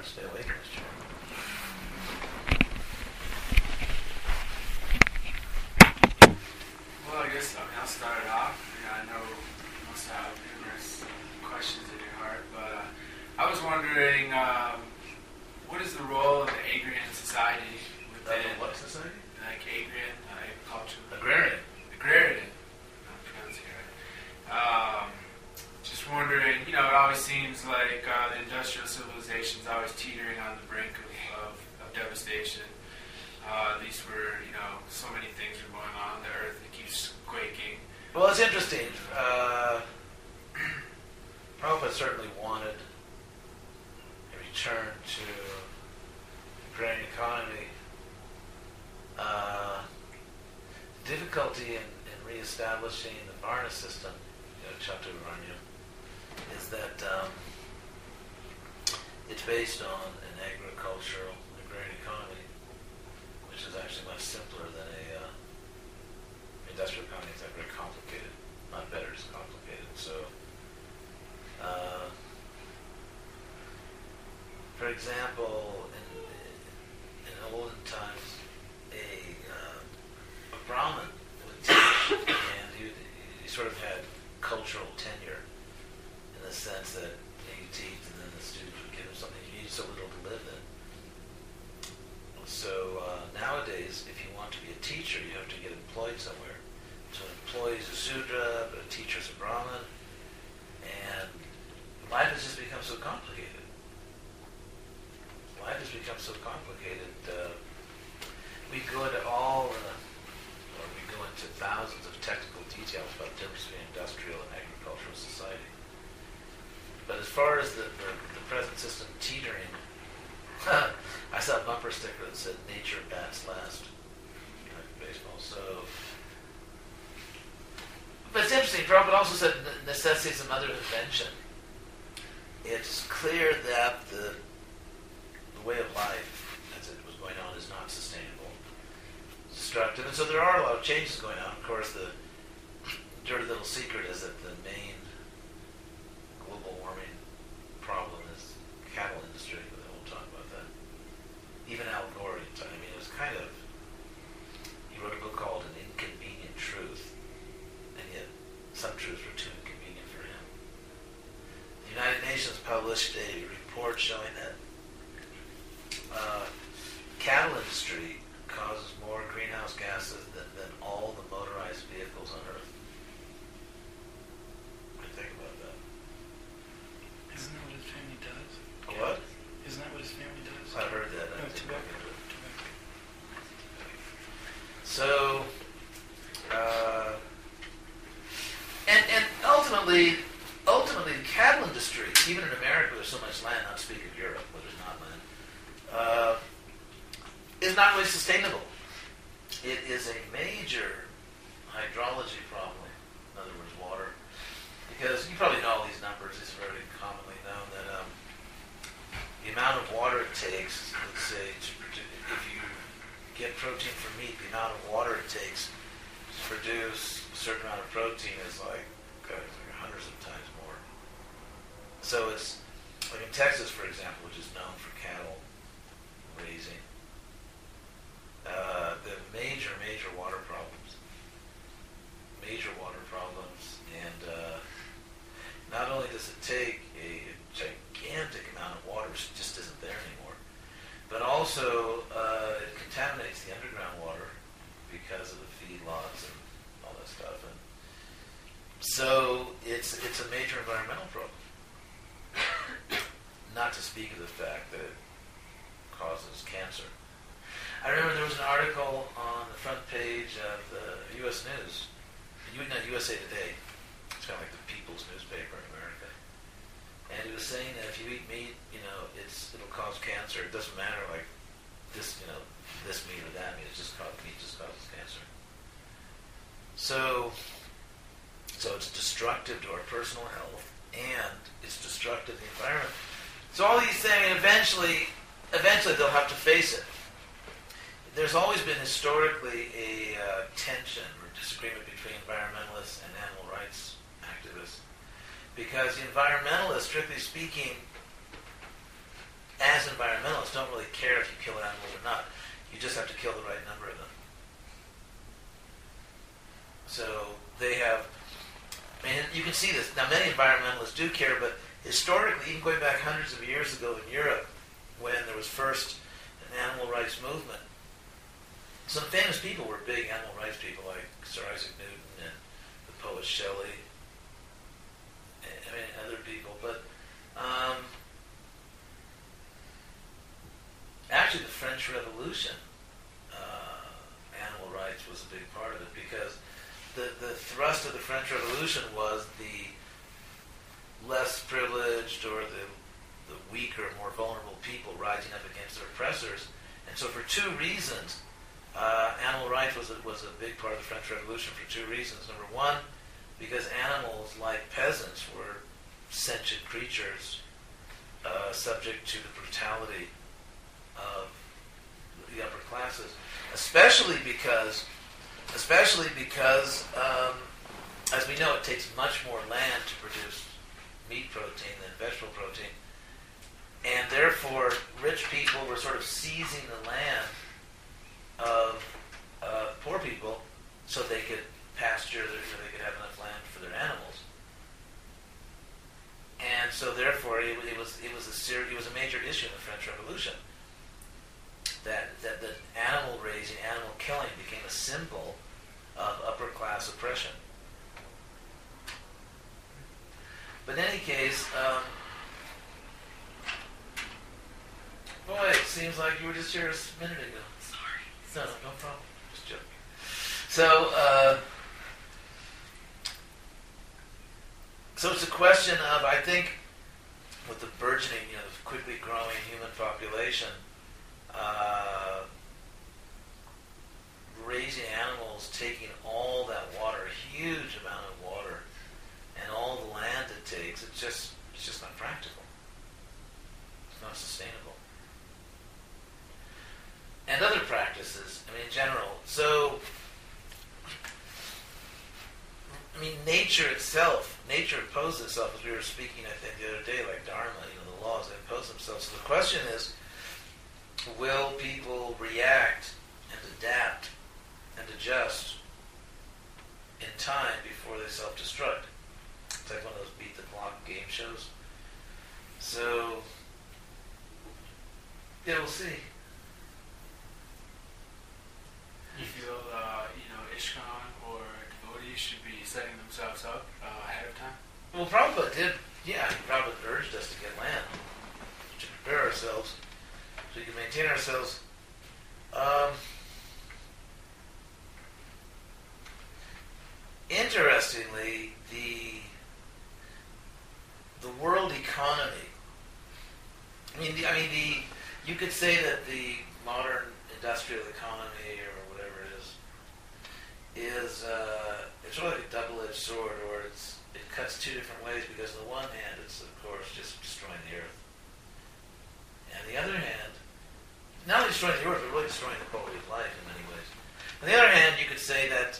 stay awake in this chair. Well, I guess I'll start it off. I know you must have numerous questions in your heart, but I was wondering, what is the role of the agrarian society within... What society? Like agrarian, agriculture. Agrarian. Agrarian. I'm pronouncing it right. Just wondering, it always seems like the industrial civilization is always teetering on the brink of devastation. At least where, so many things are going on. The earth it keeps quaking. Well, it's interesting. Prabhupada certainly wanted a return to agrarian economy. Difficulty in reestablishing the Varna system, Chaturvarnya, is that it's based on an agricultural agrarian economy, which is actually much simpler than a industrial economy. It's very complicated, not better, it's complicated. So, for example, in olden times, a Brahmin would teach, and he sort of had cultural tenure in the sense that he teach, and then the students would give him something he needed so little to live in. So nowadays, if you want to be a teacher, you have to get employed somewhere. So an employee is a Sudra, but a teacher is a Brahmin, and life has just become so complicated. Life has become so complicated. We go into we go into thousands of technical details about the difference between industrial and agricultural society. But as far as the present system teetering, I saw a bumper sticker that said "Nature bats last," like baseball. So, but it's interesting. Prabhupada also said necessity is the mother of invention. It's clear that the way of life, as it was going on, is not sustainable, destructive, and so there are a lot of changes going on. Of course, the dirty little secret is that the main global warming problem is the cattle industry, but I won't talk about that. Even Al Gore, it was kind of, he wrote a book called An Inconvenient Truth, and yet some truths were too inconvenient for him. The United Nations published a report showing that cattle industry causes more greenhouse gases than all the motorized vehicles on Earth. What do you think about that? Isn't that what his family does? What? Isn't that what his family does? I heard that. No, tobacco. So, and ultimately, the cattle industry, even in America, there's so much land, not to speak of Europe, where there's not land, is not really sustainable. It is a major hydrology problem, in other words, water. Because you probably know all these numbers, it's very commonly known that the amount of water it takes, let's say, to produce, if you get protein from meat, the amount of water it takes to produce a certain amount of protein is like hundreds of times more. So it's, like in Texas, for example, which is known for cattle raising, the major water problems, and not only does it take a gigantic amount of water, which just isn't there anymore, but also it contaminates the underground water because of the feedlots and all that stuff, and so it's a major environmental problem. Not to speak of the fact that it causes cancer. I remember there was an article on the front page of the U.S. News, USA Today. It's kind of like the People's newspaper in America. And it was saying that if you eat meat, it'll cause cancer. It doesn't matter like this, this meat or that meat. Meat just causes cancer. So it's destructive to our personal health, and it's destructive to the environment. So all these things, eventually they'll have to face it. There's always been historically a tension or disagreement between environmentalists and animal rights activists, because the environmentalists, strictly speaking, as environmentalists, don't really care if you kill animals or not. You just have to kill the right number of them. So they have, I mean, you can see this. Now, many environmentalists do care, but historically, even going back hundreds of years ago in Europe, when there was first an animal rights movement, some famous people were big animal rights people, like Sir Isaac Newton and the poet Shelley, and other people. But actually, the French Revolution, animal rights was a big part of it, because the thrust of the French Revolution was the less privileged or the weaker, more vulnerable people rising up against their oppressors. And so for two reasons, animal rights was a big part of the French Revolution for two reasons. Number one, because animals, like peasants, were sentient creatures subject to the brutality of the upper classes, especially because as we know, it takes much more land to produce meat protein than vegetable protein, and therefore rich people were sort of seizing the land of poor people so they could pasture, so they could have enough land for their animals. And so therefore it was a major issue in the French Revolution that the animal raising, animal killing became a symbol of upper class oppression. But in any case, boy, it seems like you were just here a minute ago. Sorry. No problem. Just joking. So it's a question of, I think, with the burgeoning, quickly growing human population, raising animals, taking all that water, a huge amount of water, and all the land it takes, it's just not practical. It's not sustainable. And other practices, in general. So, nature itself, nature imposes itself, as we were speaking, I think, the other day, like Dharma, the laws that impose themselves. So the question is, will people react and adapt and adjust in time before they self-destruct? It's like one of those beat-the-clock game shows. So, yeah, we'll see. You feel, ISKCON or devotees should be setting themselves up ahead of time? Well, Prabhupada did. Yeah, Prabhupada urged us to get land, to prepare ourselves, so we can maintain ourselves. Interestingly, the world economy. You could say that the modern industrial economy, or whatever it is it's sort of like a double-edged sword, or it cuts two different ways, because on the one hand, it's of course just destroying the earth. And on the other hand, not only destroying the earth, but really destroying the quality of life in many ways. On the other hand, you could say that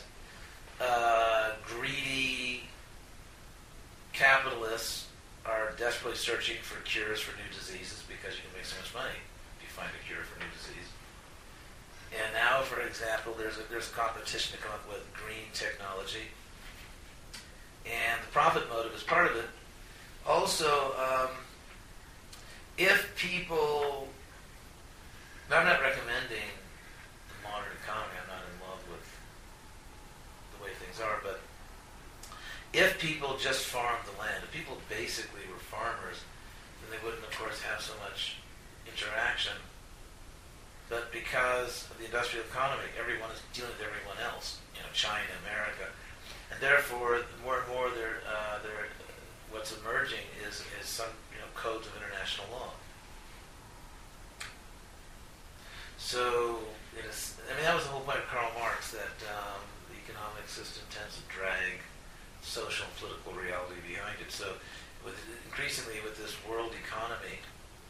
greedy capitalists are desperately searching for cures for new diseases, because you can make so much money if you find a cure for new disease. And now, for example, there's a competition to come up with green technology, and the profit motive is part of it. Also, if people, now I'm not recommending the modern economy, I'm not in love with the way things are, but if people just farmed the land, if people basically were farmers, then they wouldn't, of course, have so much interaction. But because of the industrial economy, everyone is dealing with everyone else, China, America, and therefore, more and more, what's emerging is some codes of international law. So, that was the whole point of Karl Marx, that the economic system tends to drag social and political reality behind it. So, increasingly with this world economy,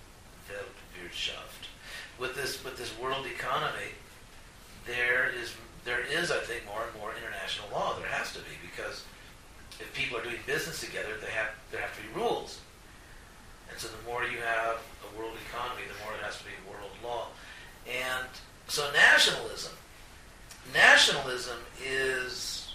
with this world economy, there is, I think, more and more international law. There has to be, because if people are doing business together, there have to be rules. And so the more you have a world economy, So nationalism is,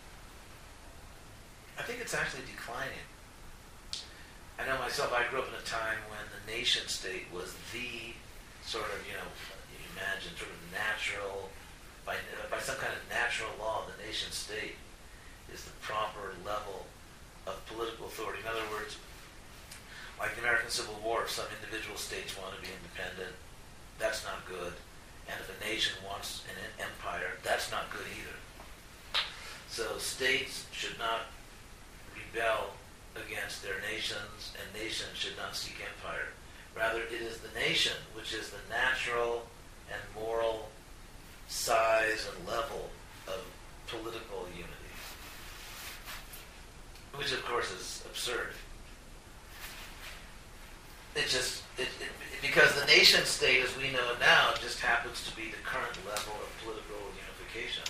I think it's actually declining. I know myself, I grew up in a time when the nation state was the sort of, you imagine sort of natural, by some kind of natural law, the nation state is the proper level of political authority. In other words, like the American Civil War, if some individual states want to be independent, that's not good. And if a nation wants an empire, that's not good either. So states should not rebel against their nations, and nations should not seek empire. Rather, it is the nation which is the natural and moral size and level of political unity, which of course is absurd. Because the nation state, as we know it now, just happens to be the current level of political unification.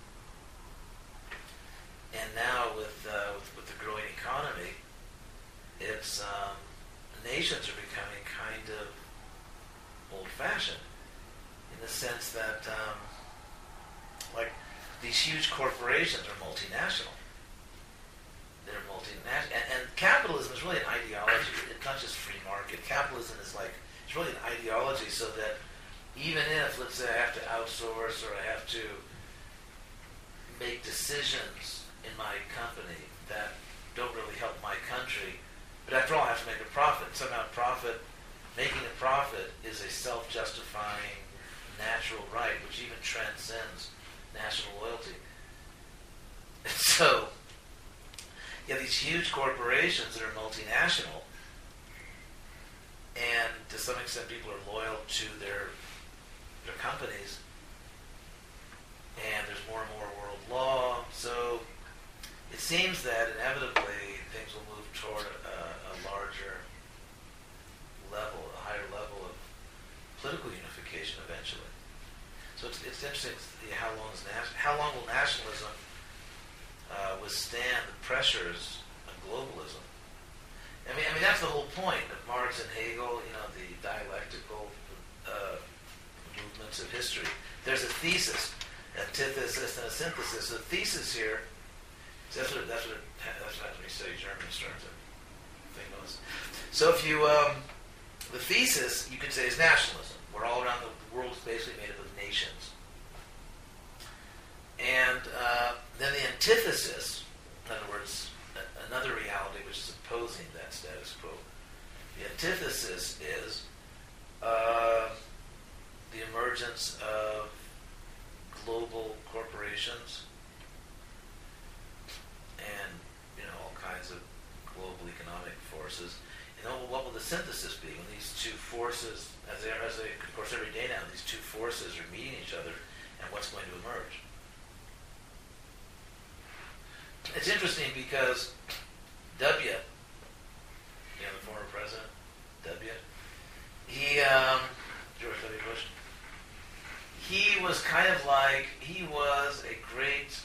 And now, with the growing economy, it's nations are becoming kind of old-fashioned in the sense that, like, these huge corporations are multinational. They're multinational, and capitalism is really an ideology. It's not just free market. Capitalism is it's really an ideology, so that even if, let's say, I have to outsource or I have to make decisions in my company that don't really help my country, but after all, I have to make a profit. Somehow, making a profit is a self-justifying natural right, which even transcends national loyalty. And so, you have these huge corporations that are multinational, and to some extent people are loyal to their companies, and there's more and more world law, so it seems that inevitably things will move toward a larger level, a higher level of political unification eventually. So it's interesting to see how long will nationalism withstand the pressures of globalism. I mean that's the whole point of Marx and Hegel. The dialectical movements of history. There's a thesis, antithesis, and a synthesis. The thesis here. That's what happens when you study German. You start to think of this. So if you the thesis you could say is nationalism. We're all around the world is basically made up of nations. And then the antithesis, in other words, another reality which is opposing that status quo. The antithesis is the emergence of global corporations and all kinds of global economic forces. What will the synthesis be when these two forces, as they of course every day now, these two forces are meeting each other, and what's going to emerge? It's interesting because W, the former president, W, George W. Bush, he was kind of like, he was a great,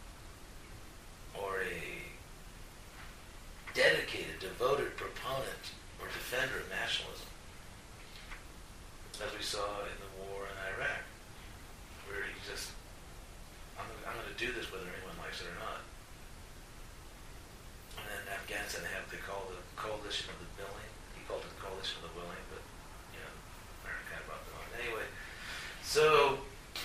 or a dedicated, devoted proponent or defender of nationalism, as we saw in the war in Iraq, where he just, I'm going to do this whether anyone likes it or not. And then in Afghanistan, they call the coalition of the willing. He called it the coalition of the willing, but America kind of brought them on. Anyway, so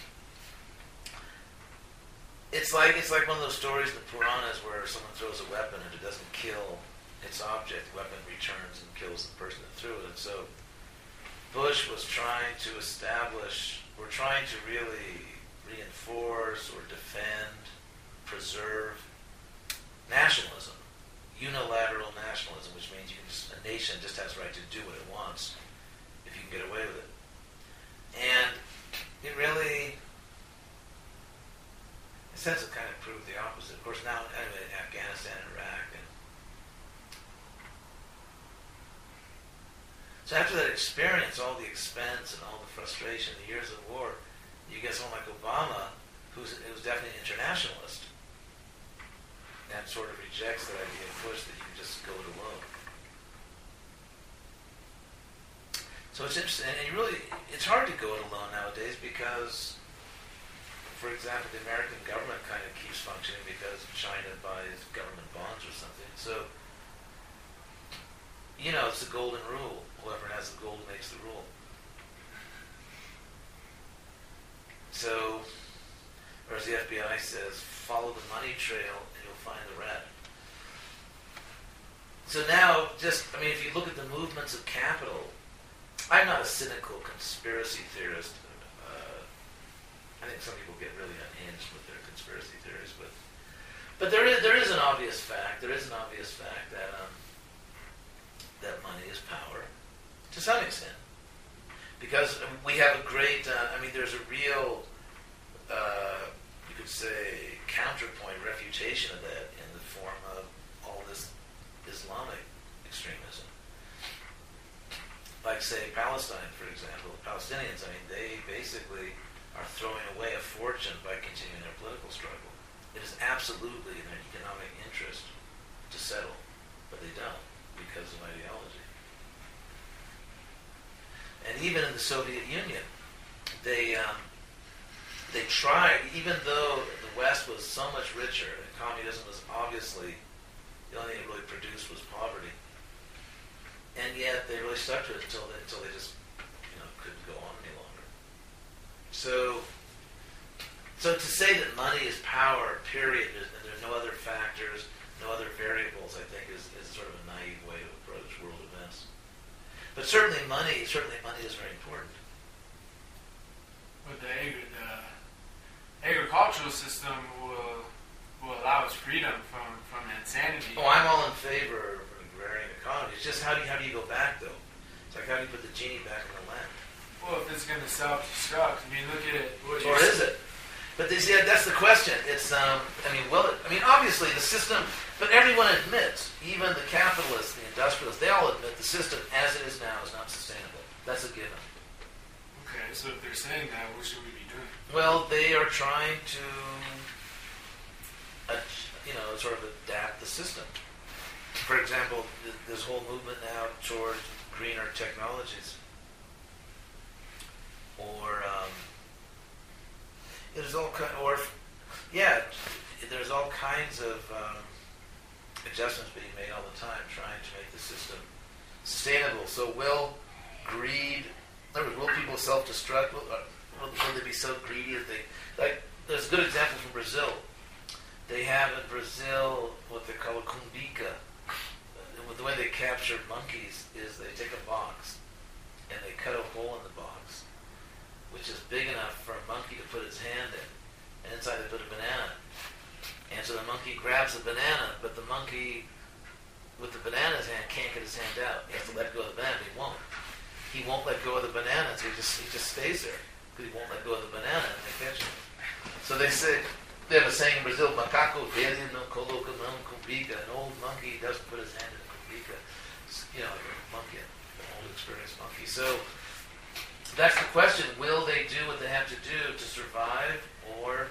it's like one of those stories, the Puranas, where someone throws a weapon and it doesn't kill its object. The weapon returns and kills the person that threw it. And so Bush was trying to really reinforce or defend, preserve nationalism. Unilateral nationalism, which means a nation just has the right to do what it wants if you can get away with it. And it really, in a sense, it kind of proved the opposite. Of course, now, anyway, Afghanistan, Iraq, and so after that experience, all the expense and all the frustration, the years of war, you get someone like Obama, who's definitely an internationalist, and sort of rejects that idea of Bush that you can just go it alone. So it's interesting, and it's hard to go it alone nowadays because, for example, the American government kind of keeps functioning because China buys government bonds or something. So, it's the golden rule. Whoever has the gold makes the rule. So, or as the FBI says, follow the money trail and you'll find the rat. So now, if you look at the movements of capital, I'm not a cynical conspiracy theorist. I think some people get really unhinged with their conspiracy theories, but there is an obvious fact. There is an obvious fact that that money is power, to some extent, because we have a great. There's a real, you could say, counterpoint refutation of that in the form of all this Islamic extremism. Like, say, Palestine, for example, the Palestinians. They basically are throwing away a fortune by continuing their political struggle. It is absolutely in their economic interest to settle, but they don't because of ideology. And even in the Soviet Union, they tried, even though the West was so much richer and communism was obviously the only thing it really produced was poverty, and yet they really stuck to it until they just couldn't go on any longer. So to say that money is power, period, and there are no other factors, no other variables, I think is sort of a naive way to approach world events. But certainly money is very important. But the agricultural system will allow us freedom from insanity. Oh, I'm all in favor of an agrarian economy. It's just how do you go back, though? It's like, how do you put the genie back in the lamp? Well, if it's going to self-destruct, look at it. Or is it? But that's the question. It's, obviously the system, but everyone admits, even the capitalists, the industrialists, they all admit the system as it is now is not sustainable. That's a given. Okay, so if they're saying that, what should we be doing? Well, they are trying to, sort of adapt the system. For example, this whole movement now towards greener technologies. Or there's all kinds of adjustments being made all the time, trying to make the system sustainable. So will people self-destruct? Will they be so greedy that there's a good example from Brazil. They have in Brazil what they call a cumbica. The way they capture monkeys is they take a box and they cut a hole in the box, which is big enough for a monkey to put its hand in. And inside they put a banana. And so the monkey grabs the banana, but the monkey with the banana in his hand can't get his hand out. He has to let go of the banana. He won't let go of the banana, so he just stays there because he won't let go of the banana and they catch him. So they have a saying in Brazil, macaco velho não coloca mão em cumbica. An old monkey doesn't put his hand in a cumbica. Like a monkey, an old experienced monkey. So that's the question. Will they do what they have to do to survive, or...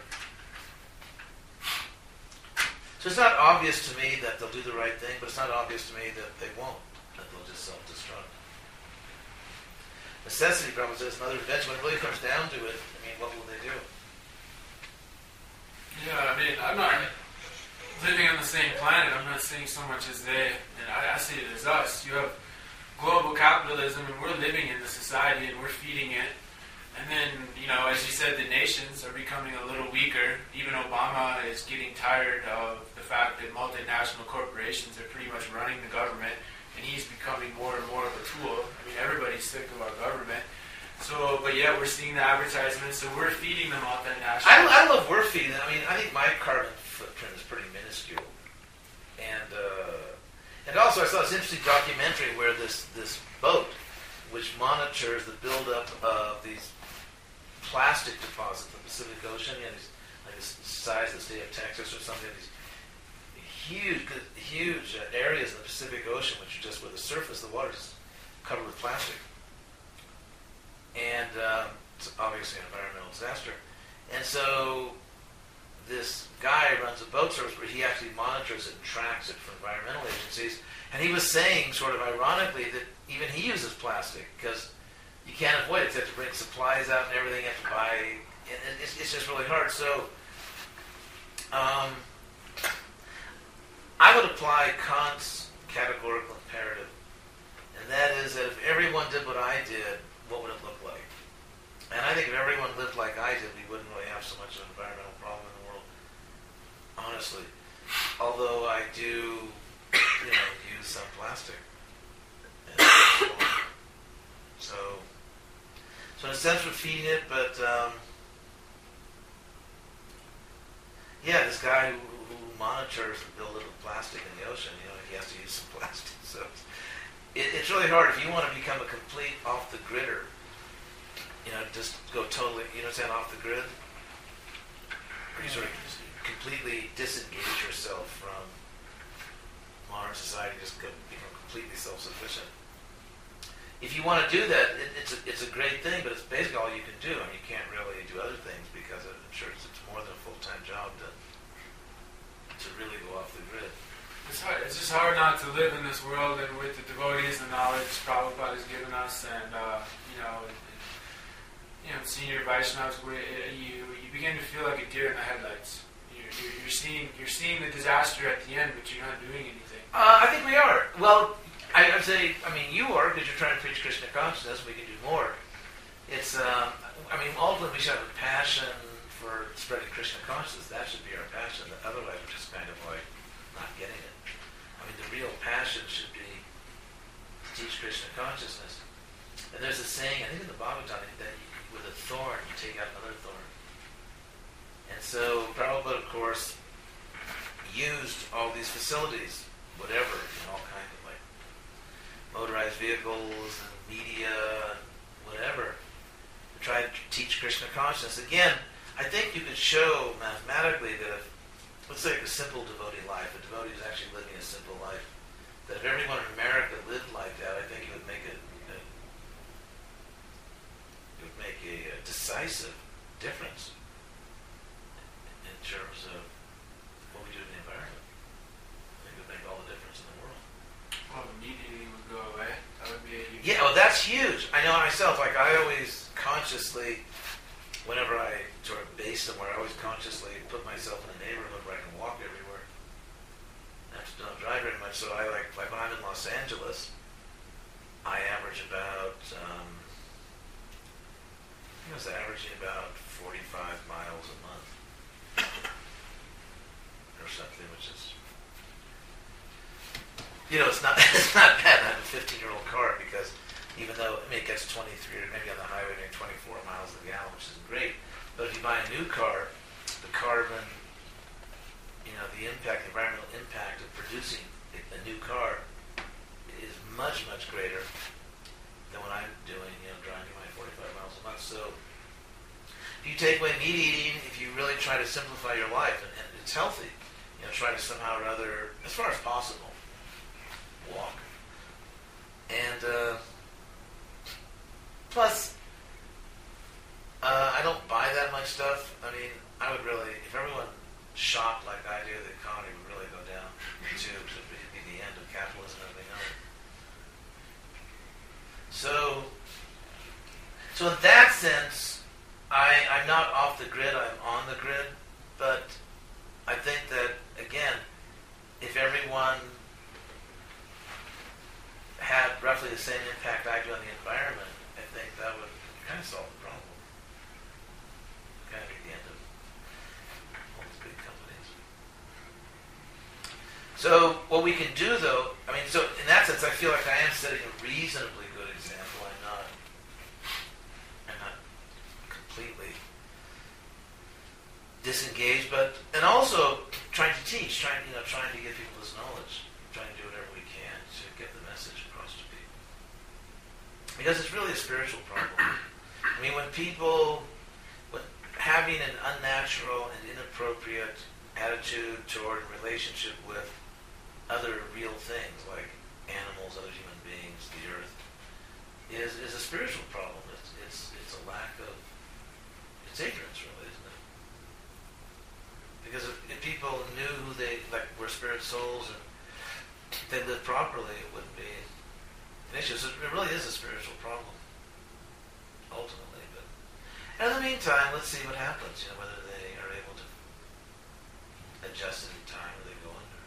So it's not obvious to me that they'll do the right thing, but it's not obvious to me that they won't, that they'll just self-destruct. Necessity probably says mother invention. When it really comes down to it, what will they do? Yeah, I'm not living on the same planet. I'm not seeing so much as they, and I see it as us. You have global capitalism, and we're living in the society, and we're feeding it. And then, as you said, the nations are becoming a little weaker. Even Obama is getting tired of the fact that multinational corporations are pretty much running the government, and he's becoming more and more of a tool. Everybody's sick of our government. So, but yeah, we're seeing the advertisements, so we're feeding them multinational. I love we're feeding them. I think my carbon footprint is pretty minuscule. And also I saw this interesting documentary where this boat, which monitors the buildup of these plastic deposits in the Pacific Ocean, these, like the size of the state of Texas or something, these huge areas in the Pacific Ocean, which are just where the surface, the water is covered with plastic. And it's obviously an environmental disaster. And so this guy runs a boat service where he actually monitors it and tracks it for environmental agencies. And he was saying, sort of ironically, that even he uses plastic because you can't avoid it. You have to bring supplies out and everything. You have to buy, and it's just really hard. So I would apply Kant's categorical imperative, and that is that if everyone did what I did, what would it look like? And I think if everyone lived like I did, we wouldn't really have so much of an environmental problem in the world, honestly. Although I do, use some plastic. And so in a sense we're feeding it, but this guy who monitors the buildup of plastic in the ocean, he has to use some plastic. So it's really hard if you want to become a complete off-the-gridder, just go totally, off the grid, or you sort of completely disengage yourself from modern society, just become completely self-sufficient. If you want to do that, it's a great thing, but it's basically all you can do. I mean, you can't really do other things because I'm sure it's more than a full-time job to really go off the grid. It's hard. It's just hard not to live in this world, and with the devotees and knowledge Prabhupada has given us, and senior Vaishnavas, where you begin to feel like a deer in the headlights. You're seeing the disaster at the end, but you're not doing anything. I think we are. Well, I'd say, you are, because you're trying to preach Krishna consciousness. We can do more. It's, ultimately we should have a passion for spreading Krishna consciousness. That should be our passion. Otherwise, we're just kind of like not getting it. The real passion should be to teach Krishna consciousness. And there's a saying, I think in the Bhagavatam, that with a thorn, you take out another thorn. And so Prabhupada, of course, used all these facilities, whatever, all kinds of like motorized vehicles and media and whatever, to try to teach Krishna consciousness. Again, I think you could show mathematically that if, let's say, a simple devotee life, a devotee is actually living a simple life, that if everyone in America lived like that, I think it would make a decisive difference in terms of what we do in the environment. I think it would make all the difference in the world. Well, immediately would go away. That would be a huge... Yeah, that's huge. I know myself, I always consciously, whenever I sort of base somewhere, I always consciously put myself in a neighborhood where I can walk everywhere. I don't drive very much, so I like when I'm in Los Angeles, I average about, I was averaging about 45 miles a month or something, which is, it's not bad. I have a 15-year-old car because even though, it gets 23, or maybe on the highway, maybe 24 miles a gallon, which isn't great. But if you buy a new car, the carbon, the impact, the environmental impact of producing a new car is much, much greater than what I'm doing, driving my 45 miles a month. So if you take away meat eating, if you really try to simplify your life, and it's healthy, try to somehow or other, as far as possible, walk. And plus, I don't buy that much stuff. I would really, if everyone shopped like I do, the economy would really go down the tubes. It would be the end of capitalism and everything else. So in that sense, I'm not off the grid, I'm on the grid, but I think that, again, if everyone had roughly the same impact I do on the environment, I think that would kind of solve the problem. Kind of be the end of all these big companies. So what we can do, though, so in that sense, I feel like I am setting a reasonably good example. I'm not completely disengaged, and also trying to teach, trying to give people this knowledge, trying to do whatever we can to get the message across to people. Because it's really a spiritual problem. When people, having an unnatural and inappropriate attitude toward and relationship with other real things like animals, other human beings, the earth, is a spiritual problem. It's a lack of, it's ignorance, really, isn't it? Because if people knew who they were spirit souls and they lived properly, it wouldn't be an issue. So it really is a spiritual problem. ultimately. But in the meantime, let's see what happens. Whether they are able to adjust it in time or they go under.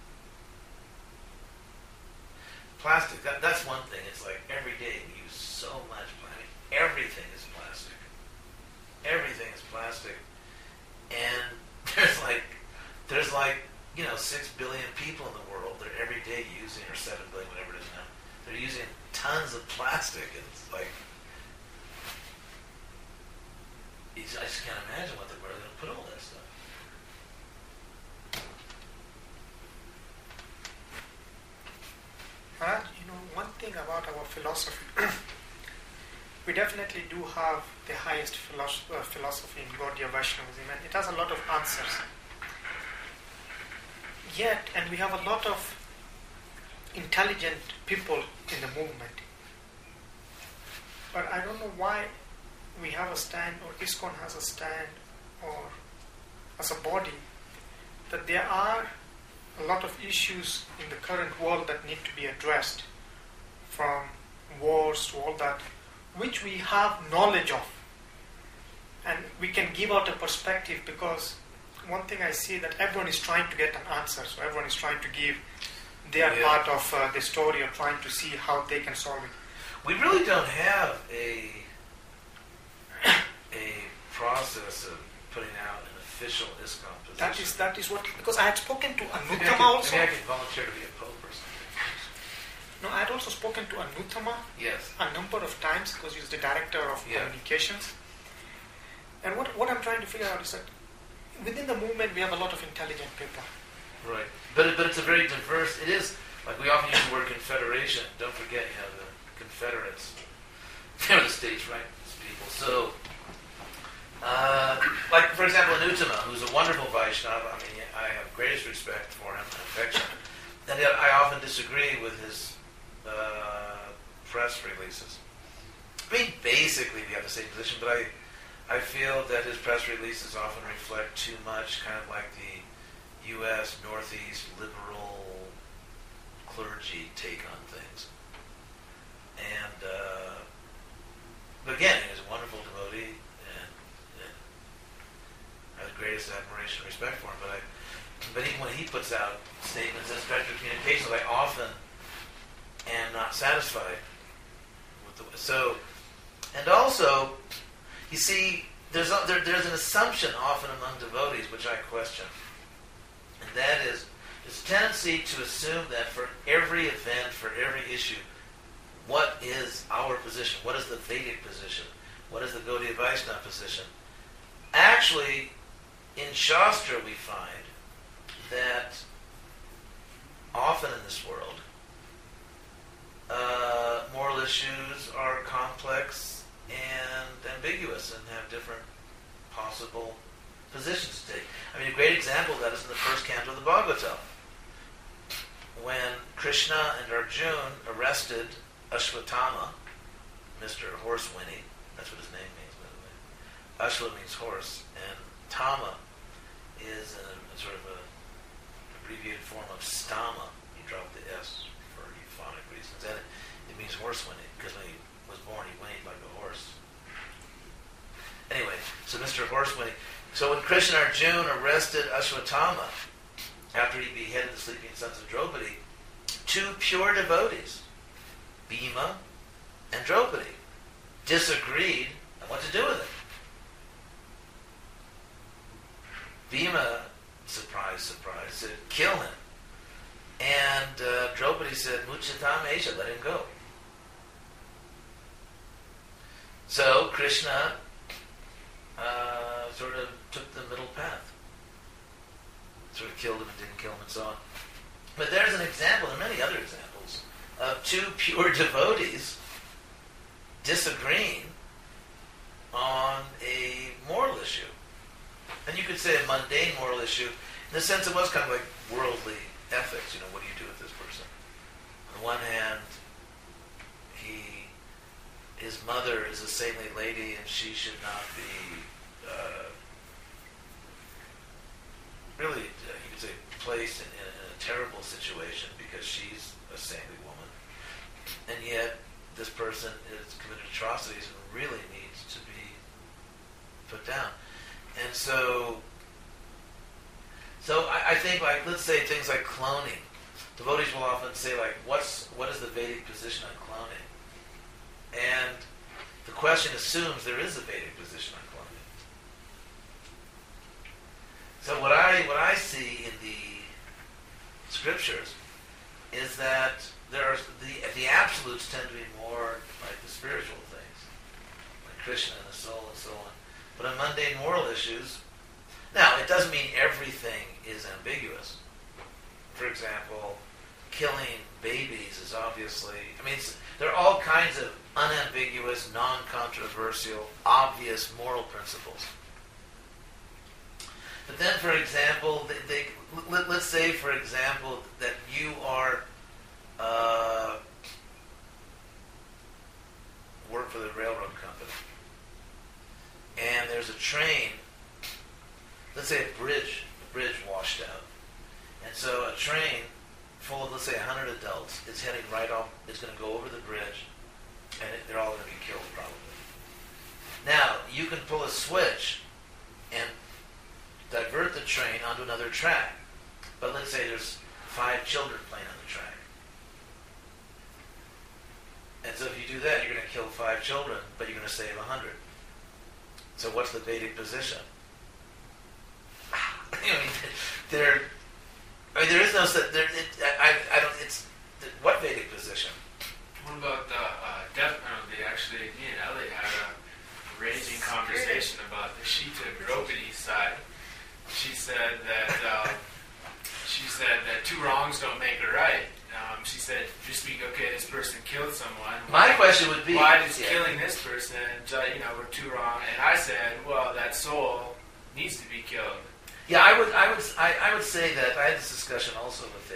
Plastic. That's one thing. It's like every day we use so much plastic. Everything is plastic. Everything is plastic. And there's like 6 billion people in the world. They're every day using, or 7 billion, whatever it is now. They're using tons of plastic. And it's like, I just can't imagine where they're going to put all that stuff. One thing about our philosophy, we definitely do have the highest philosophy in Gaudiya Vaishnavism, and it has a lot of answers. Yet, and we have a lot of intelligent people in the movement. But I don't know why we have a stand, or ISKCON has a stand, or as a body, that there are a lot of issues in the current world that need to be addressed, from wars to all that, which we have knowledge of. And we can give out a perspective, because one thing I see that everyone is trying to get an answer. So everyone is trying to give their part of the story, or trying to see how they can solve it. We really don't have a process of putting out an official ISKCON position. That is what, because I had spoken to Anuttama also. Maybe I can volunteer to be a pope or something. No, I had also spoken to Anuttama Yes. a number of times, because he's the director of communications. And what I'm trying to figure out is that within the movement we have a lot of intelligent people. Right. But it's a very diverse, it is, like we often use the word confederation. Don't forget, the Confederates. They're the states' rights people. So, like, for example, Anuttama, who's a wonderful Vaishnava. I have greatest respect for him and affection. And yet I often disagree with his press releases. Basically we have the same position, but I feel that his press releases often reflect too much kind of like the U.S. Northeast liberal clergy take on things. And, but again, he was a wonderful devotee, and I have the greatest admiration and respect for him, but even when he puts out statements as director of communications, I often am not satisfied with and also, you see, there's an assumption often among devotees which I question, and that is there's a tendency to assume that for every event, for every issue, what is our position? What is the Vedic position? What is the Gaudiya Vaishnava position? Actually, in Shastra we find that often in this world, moral issues are complex and ambiguous and have different possible positions to take. A great example of that is in the first canto of the Bhagavatam, when Krishna and Arjuna arrested Ashwatthama, Mr. Horse Winnie. That's what his name means, by the way. Ashwa means horse, and Tama is a sort of a abbreviated form of Stama. He dropped the S for euphonic reasons, and it means horse whinny, because when he was born he whinnied like a horse. Anyway, so Mr. Horse Whinny. So when Krishna and Arjuna arrested Ashwatthama, after he beheaded the sleeping sons of Draupadi, two pure devotees, Bhima and Draupadi, disagreed on what to do with it. Bhima, surprise, surprise, said, kill him. And Draupadi said, Muchatam Esha, let him go. So Krishna sort of took the middle path. Sort of killed him and didn't kill him and so on. But there's an example, and many other examples, of two pure devotees disagreeing on a moral issue. And you could say a mundane moral issue, in the sense it was kind of like worldly ethics. What do you do with this person? On the one hand, his mother is a saintly lady, and she should not be really, you could say, placed in a terrible situation because she's a saintly woman. And yet, this person is committed atrocities and really needs to be put down. And so I think, like, let's say things like cloning. Devotees will often say, like, what is the Vedic position on cloning? And the question assumes there is a Vedic position on cloning. So what I see in the scriptures is that there are the absolutes tend to be more like the spiritual things, like Krishna and the soul and so on. But on mundane moral issues, now it doesn't mean everything is ambiguous. For example, killing babies is obviously, there are all kinds of unambiguous, non-controversial, obvious moral principles. But then, for example, let's say, for example, that you are work for the railroad company, and there's a train. Let's say a bridge washed out, and so a train full of, let's say, 100 adults is heading right off. It's going to go over the bridge, and they're all going to be killed probably. Now you can pull a switch and divert the train onto another track. But let's say there's 5 children playing on the track. And so if you do that, you're going to kill 5 children, but you're going to save 100. So what's the Vedic position? There is no such. I don't. It's what Vedic position? What about the death penalty? Actually, me and Elliot had a raging conversation about the Shita Draupadi side. She said that 2 wrongs don't make a right. She said, just be okay. This person killed someone. My question would be, why does killing this person? We're 2 wrong. And I said, well, that soul needs to be killed. Yeah, I would say that I had this discussion also with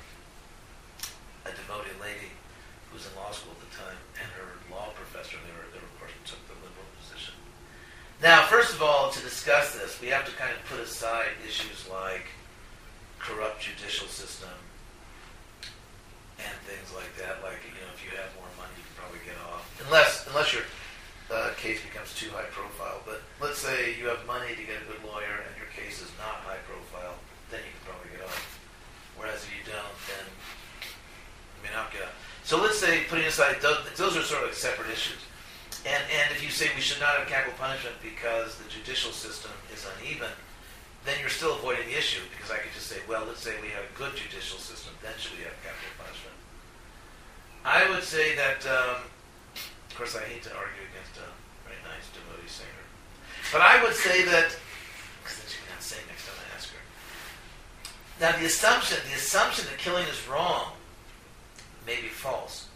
a devoted lady who was in law school at the time, and her law professor. They of course took the liberal position. Now, first of all, to discuss this, we have to kind of put aside issues like corrupt judicial system and things like that. Like, if you have more money, you can probably get off, unless your case becomes too high profile. But let's say you have money to get a good lawyer and your case is not high profile, then you can probably get off. Whereas if you don't, then you may not get off. So let's say, putting aside those are sort of like separate issues. And if you say we should not have capital punishment because the judicial system is uneven, then you're still avoiding the issue, because I could just say, well, let's say we have a good judicial system, then should we have capital punishment? I would say that, of course, I hate to argue against a very nice devotee singer, but I would say that, because then she may not sing next time I ask her. Now, the assumption that killing is wrong may be false.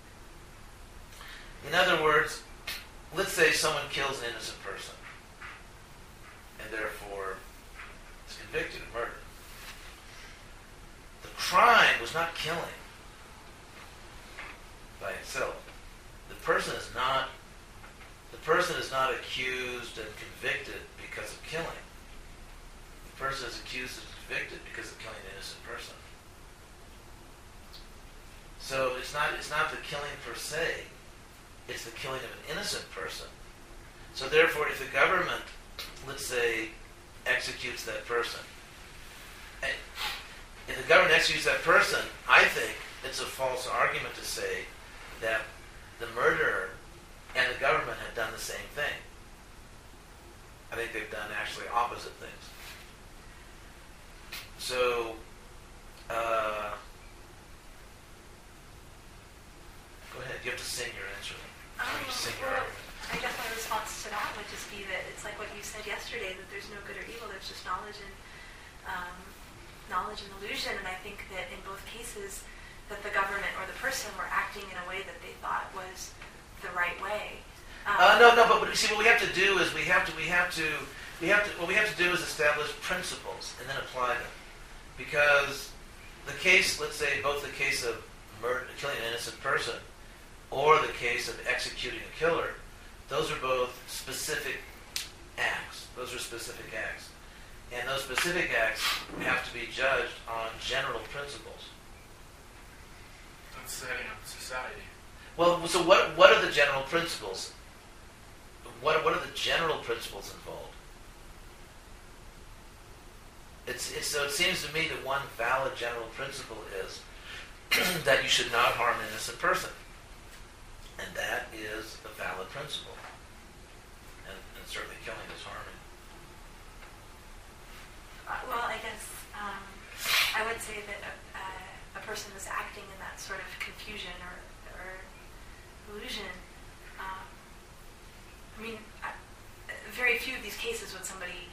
In other words, let's say someone kills an innocent person, and therefore is convicted of murder. The crime was not killing by itself. The person is not accused and convicted because of killing. The person is accused and convicted because of killing an innocent person. So it's not the killing per se, it's the killing of an innocent person. So therefore, if the government, let's say, executes that person, if the government executes that person, I think it's a false argument to say that the murderer and the government have done the same thing. I think they've done actually opposite things. So, go ahead. You have to sing your answer. I guess my response to that would just be that it's like what you said yesterday, that there's no good or evil, there's just knowledge and illusion. And I think that in both cases, that the government or the person were acting in a way that they thought was the right way. No. But see, what we have to do is we have to do is establish principles and then apply them, because the case, let's say, both the case of murder, killing an innocent person, or the case of executing a killer, those are both specific acts. Those are specific acts. And those specific acts have to be judged on general principles. That's setting up society. Well, so what are the general principles? What are the general principles involved? So it seems to me that one valid general principle is that you should not harm an innocent person. And that is a valid principle. And certainly killing is harming. Well, I guess I would say that a person is acting in that sort of confusion or illusion. Very few of these cases would somebody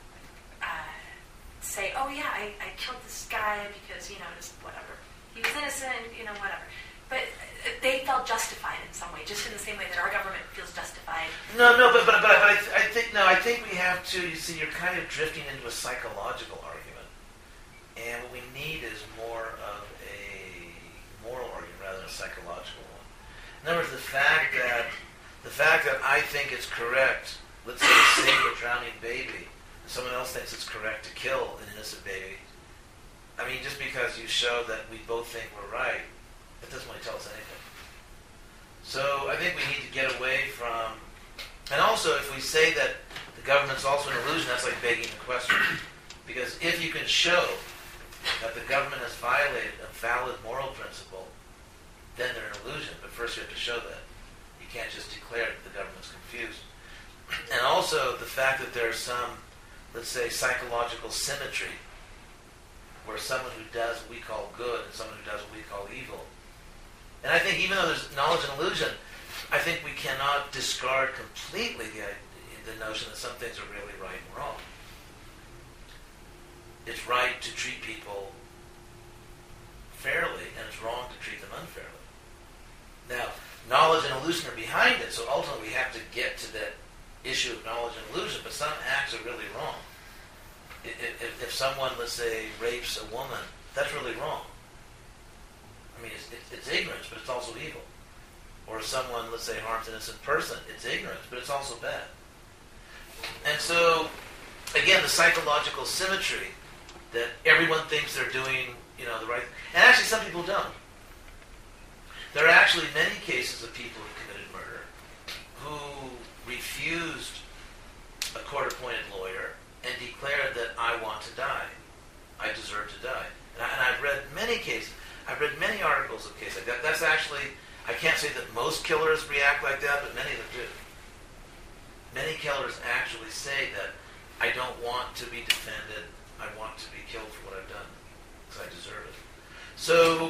say, "Oh yeah, I killed this guy because just whatever. He was innocent, whatever." But they felt justified in some way, just in the same way that our government feels justified. No, but I think we have to. You see, you're kind of drifting into a psychological argument, and what we need is more of a moral argument rather than a psychological one. In other words, the fact that I think it's correct, let's say, to save a drowning baby, and someone else thinks it's correct to kill an innocent baby. I mean, just because you show that we both think we're right, it doesn't really tell us anything. So I think we need to get away from, and also if we say that the government's also an illusion, that's like begging the question. Because if you can show that the government has violated a valid moral principle, then they're an illusion. But first you have to show that. You can't just declare that the government's confused. And also the fact that there's some, let's say, psychological symmetry, where someone who does what we call good and someone who does what we call evil. And I think even though there's knowledge and illusion, I think we cannot discard completely the notion that some things are really right and wrong. It's right to treat people fairly, and it's wrong to treat them unfairly. Now, knowledge and illusion are behind it, so ultimately we have to get to that issue of knowledge and illusion, but some acts are really wrong. If someone, let's say, rapes a woman, that's really wrong. I mean, it's ignorance, but it's also evil. Or if someone, let's say, harms an innocent person, it's ignorance, but it's also bad. And so, again, the psychological symmetry that everyone thinks they're doing, the right, and actually some people don't. There are actually many cases of people who committed murder who refused a court-appointed lawyer and declared that I want to die. I deserve to die. And I've read many cases. I've read many articles of cases like that. That's actually, I can't say that most killers react like that, but many of them do. Many killers actually say that I don't want to be defended. I want to be killed for what I've done because I deserve it. So,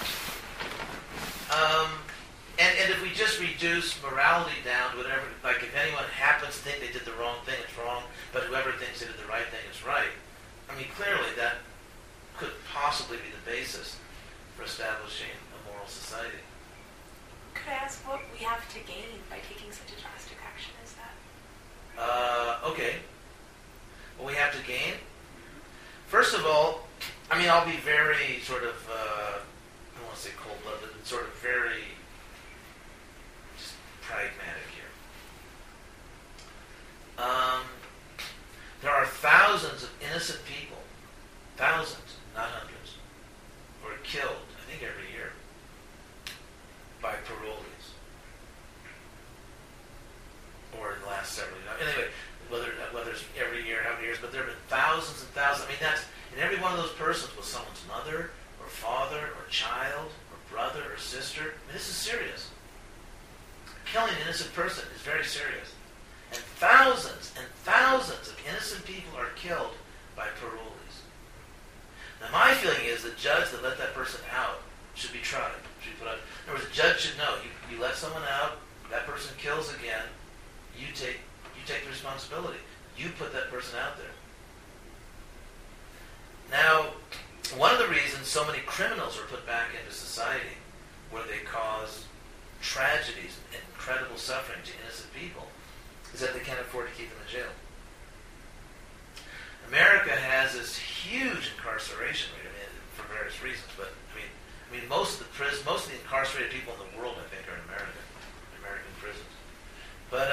and if we just reduce morality down to whatever, like if anyone happens to think they did the wrong thing, it's wrong, but whoever thinks they did the right thing is right. I mean, clearly that could possibly be the basis for establishing a moral society. Could I ask what we have to gain by taking such a drastic action as that? Okay. What we have to gain? First of all, I mean, I'll be very sort of, I don't want to say cold-blooded, but sort of very just pragmatic here. There are thousands of innocent people, thousands, not hundreds, who are killed, I think every year, by parolees. Or in the last several years. Anyway, whether it's every year, how many years, but there have been thousands and thousands. I mean, and every one of those persons was someone's mother, or father, or child, or brother, or sister. I mean, this is serious. Killing an innocent person is very serious. And thousands of innocent people are killed by parolees. Now, my feeling is the judge that let that person out should be tried. Should be put out. In other words, the judge should know. You let someone out, that person kills again, you take the responsibility. You put that person out there. Now, one of the reasons so many criminals are put back into society, where they cause tragedies and incredible suffering to innocent people, is that they can't afford to keep them in jail. America has this huge incarceration rate, I mean, for various reasons, but I mean, most of the incarcerated people in the world, I think, are in American prisons. But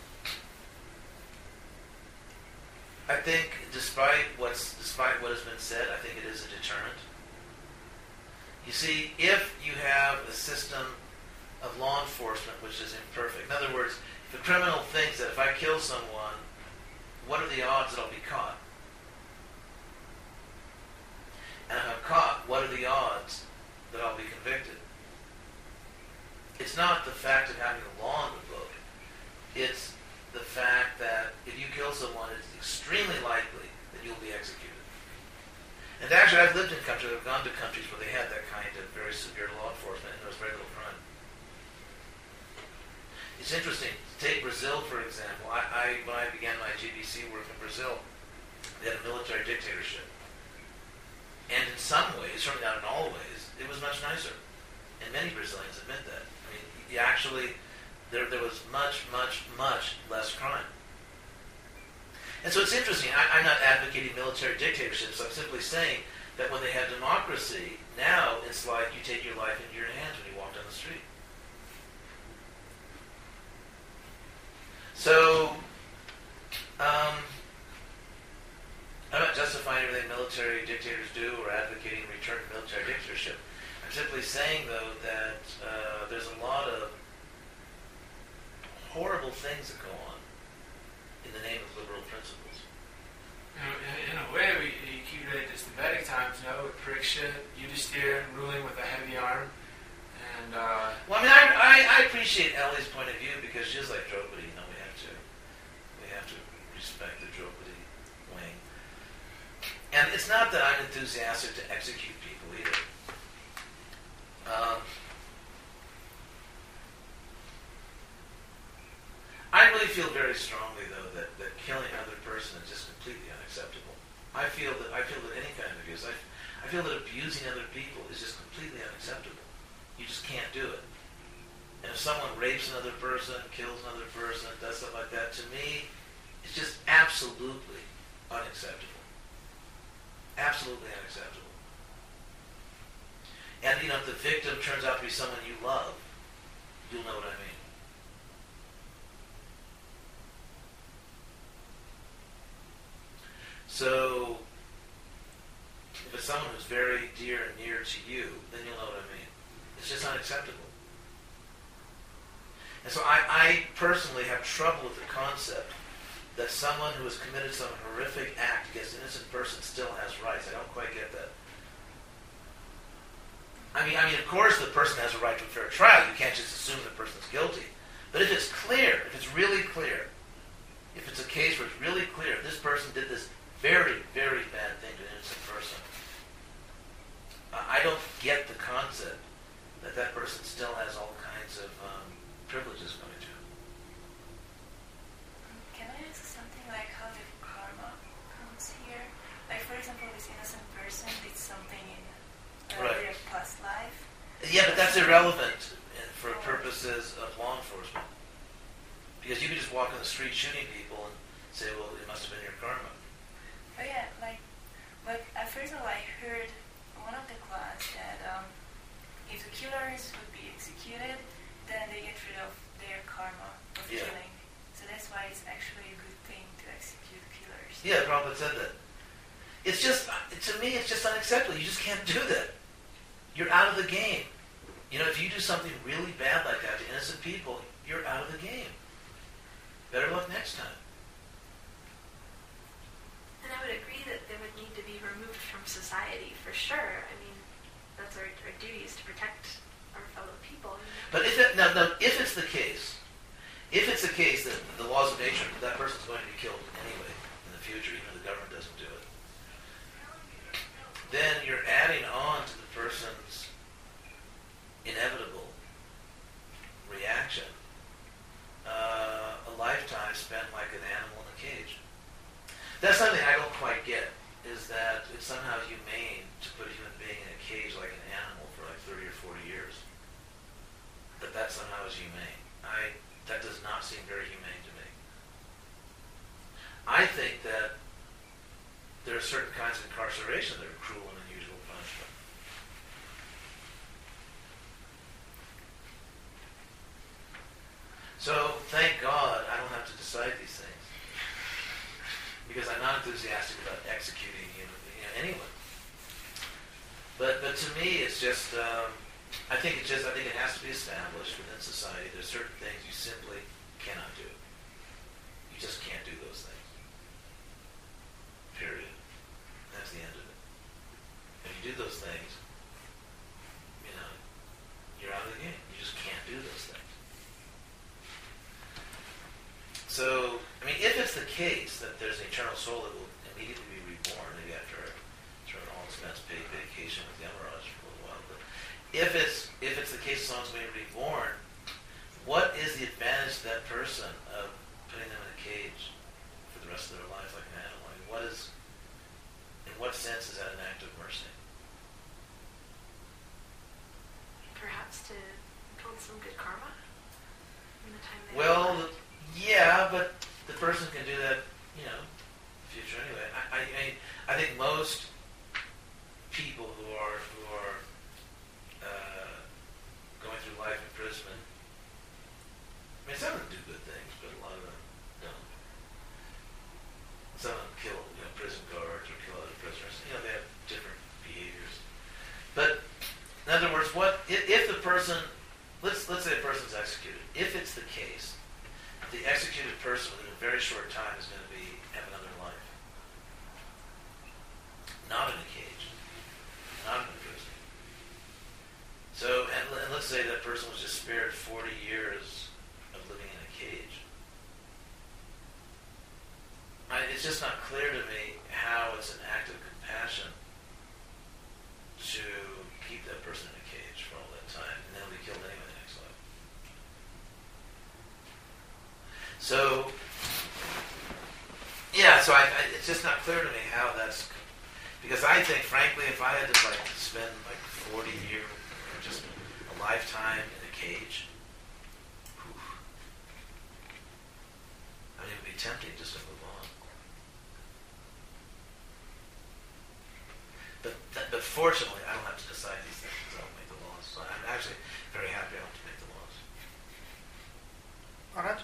I think, despite what has been said, I think it is a deterrent. You see, if you have a system of law enforcement which is imperfect. In other words, if a criminal thinks that if I kill someone, what are the odds that I'll be caught? And if I'm caught, what are the odds that I'll be convicted? It's not the fact of having a law in the book. It's the fact that if you kill someone, it's extremely likely that you'll be executed. And actually, I've lived in countries, I've gone to countries where they had that kind of very severe law enforcement, and there was very little crime. It's interesting. Take Brazil, for example. When I began my GBC work in Brazil, they had a military dictatorship. And in some ways, certainly not in all ways, it was much nicer. And many Brazilians admit that. I mean, you actually, there was much, much, much less crime. And so it's interesting. I'm not advocating military dictatorships. I'm simply saying that when they have democracy, now it's like you take your life into your hands when you walk down the street. So, I'm not justifying everything military dictators do or advocating return to military dictatorship. I'm simply saying, though, that there's a lot of horrible things that go on in the name of liberal principles. In a way, you keep it as the Vedic times, with Pariksha, Yudhishthira ruling with a heavy arm. And, well, I mean, I appreciate Ellie's point of view because just like Draupadi, we have to respect the Draupadi wing. And it's not that I'm enthusiastic to execute people either. I really feel very strongly, though, that killing another person is just completely unacceptable. I feel that any kind of abuse, I feel that abusing other people is just completely unacceptable. You just can't do it. And if someone rapes another person, kills another person, does stuff like that, to me, it's just absolutely unacceptable. Absolutely unacceptable. And, if the victim turns out to be someone you love, you'll know what I mean. So, if it's someone who's very dear and near to you, then you'll know what I mean. It's just unacceptable. And so I personally have trouble with the concept that someone who has committed some horrific act against an innocent person still has rights. I don't quite get that. I mean, of course the person has a right to a fair trial. You can't just assume the person's guilty. But if it's clear, if it's really clear, if it's a case where it's really clear, this person did this very, very bad thing to an innocent person, I don't get the concept that that person still has all kinds of privileges going to him. Can I ask something like how the karma comes here? Like, for example, this innocent person did something in their past life. Yeah, but that's irrelevant for purposes of law enforcement. Because you could just walk on the street shooting people and say, well, it must have been your karma. Oh yeah, but first of all, I heard in one of the class that if the killers would be executed, then they get rid of their karma of killing. So that's why it's actually a good thing to execute killers. Yeah, Prabhupada said that. It's just, to me, it's just unacceptable. You just can't do that. You're out of the game. If you do something really bad like that to innocent people, you're out of the game. Better luck next time. And I would agree that they would need to be removed from society for sure. I mean, that's our duty is to protect our fellow people. But if it's the case that the laws of nature, that person's going to be killed anyway in the future, even if the government doesn't do it, then you're adding on to the person's inevitable reaction a lifetime spent like an animal in a cage. That's something I don't quite get, is that it's somehow humane to put a human being in a cage like an animal for like 30 or 40 years. That somehow is humane. That does not seem very humane to me. I think that there are certain kinds of incarceration that are cruel and unusual punishment. So, thank God I don't have to decide these things. Because I'm not enthusiastic about executing anyone. But to me, it's just I think it has to be established within society. There's certain things you simply cannot do. You just can't do those things. Period. That's the end of it. If you do those things, you're out of the game. You just can't do those things. So, if it's the case that there's an eternal soul that will immediately be reborn, maybe after a sort of all-expense paid vacation with Yamaraj for a little while, but if it's the case someone's going to be reborn, what is the advantage to that person of putting them in a cage for the rest of their life like an animal? In what sense is that an act of mercy? Perhaps to build some good karma in the time they Well, have left. yeah, but the person can do that, in the future anyway. I think most people who are going through life imprisonment, some of them do good things, but a lot of them don't. Some of them kill, prison guards or kill other prisoners. They have different behaviors. But in other words, if the person, let's say a person's executed. If it's the case, the executed person within a very short time is going to have another life. Not in a cage. Not in a prison. So, and let's say that person was just spared 40 years of living in a cage. It's just not clear to me how it's an act of compassion to keep that person in a cage for all that time, and then he'll be killed anyway the next life. So, it's just not clear to me how that's, because I think, frankly, if I had to spend 40 years or just a lifetime in a cage, it would be tempting just to move on. But fortunately, I don't have to decide these things because I don't make the laws. So I'm actually very happy I don't have to make the laws. Maharaj,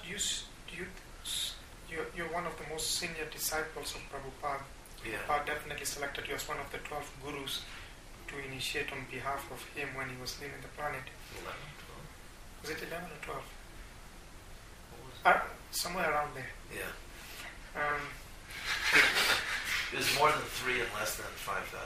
you're one of the most senior disciples of Prabhupada. Yeah. Prabhupada definitely selected you as one of the 12 gurus to initiate on behalf of him when he was leaving the planet. 11, 12. Was it 11 or 12? What was it? Somewhere around there. Yeah. It was more than 3 and less than 5,000.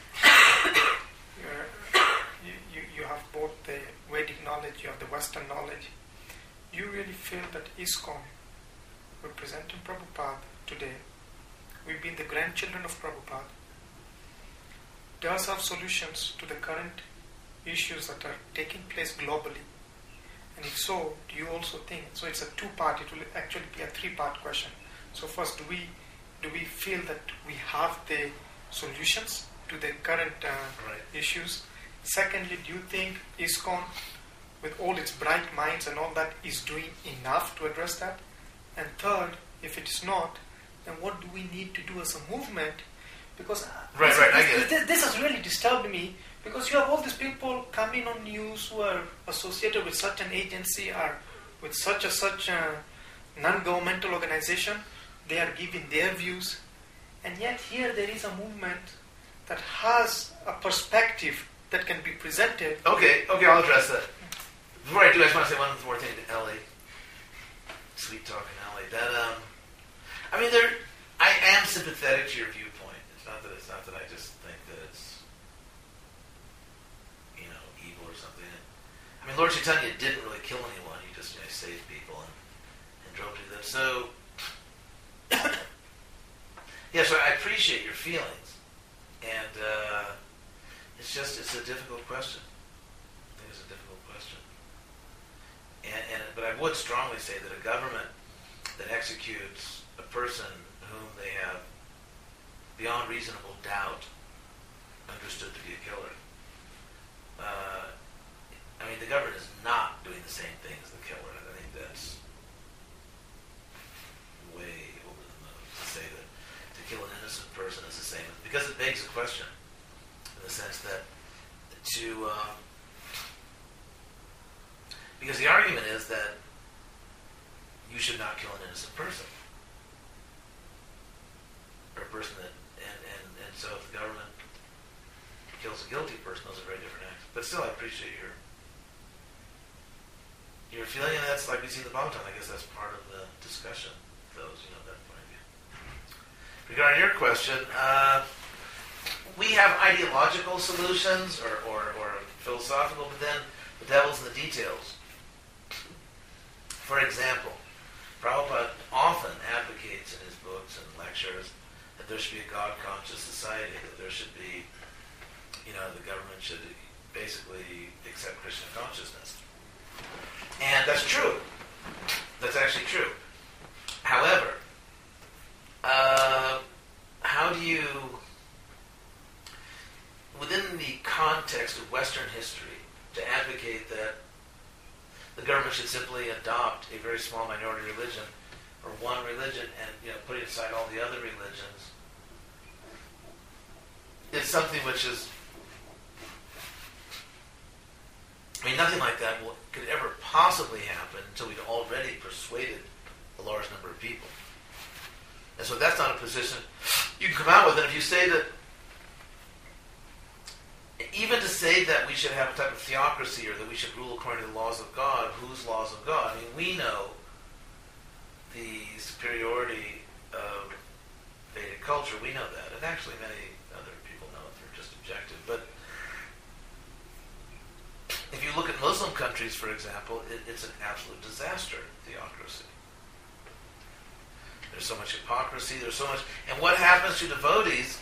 You have both the Vedic knowledge, you have the Western knowledge. Do you really feel that ISKCON, representing Prabhupada today, we've been the grandchildren of Prabhupada, does have solutions to the current issues that are taking place globally? And if so, do you also think, so it's a two-part, it will actually be a three-part question. So first, do we feel that we have the solutions to the current issues? Secondly, do you think ISKCON, with all its bright minds and all that, is doing enough to address that? And third, if it is not, then what do we need to do as a movement? Because this has really disturbed me, because you have all these people coming on news who are associated with such an agency or with such a non-governmental organization. They are giving their views, and yet here there is a movement that has a perspective that can be presented. Okay, I'll address that. Before I do, I just want to say one more thing to Ellie. Sweet talking Ellie. That I am sympathetic to your viewpoint. It's not that I just think that it's evil or something. Lord Chaitanya didn't really kill anyone. He just saved people and drove to them. So so I appreciate your feelings, and it's a difficult question. I think it's a difficult question. But I would strongly say that a government that executes a person whom they have, beyond reasonable doubt, understood to be a killer. The government is not doing the same thing as the killer. I think that's way over the moon to say that to kill an innocent person is the same, because it begs a question in the sense that because the argument is that you should not kill an innocent person, or a person that, and so if the government kills a guilty person, those are very different acts. But still, I appreciate your You're feeling that's like we see in the Bhagavatam. I guess that's part of the discussion. Those, that point of view. Regarding your question, we have ideological solutions or philosophical, but then the devil's in the details. For example, Prabhupada often advocates in his books and lectures that there should be a God-conscious society, that there should be, the government should basically accept Krishna consciousness. And that's true. That's actually true. However, how do you, within the context of Western history, to advocate that the government should simply adopt a very small minority religion or one religion and putting aside all the other religions, is something which is, nothing like that could ever possibly happen until we'd already persuaded a large number of people. And so that's not a position you can come out with. And if you say that, even to say that we should have a type of theocracy or that we should rule according to the laws of God, whose laws of God? We know the superiority of Vedic culture. We know that. And actually many other people know it. They're just objective. But if you look at Muslim countries, for example, it's an absolute disaster, theocracy. There's so much hypocrisy, there's so much... And what happens to devotees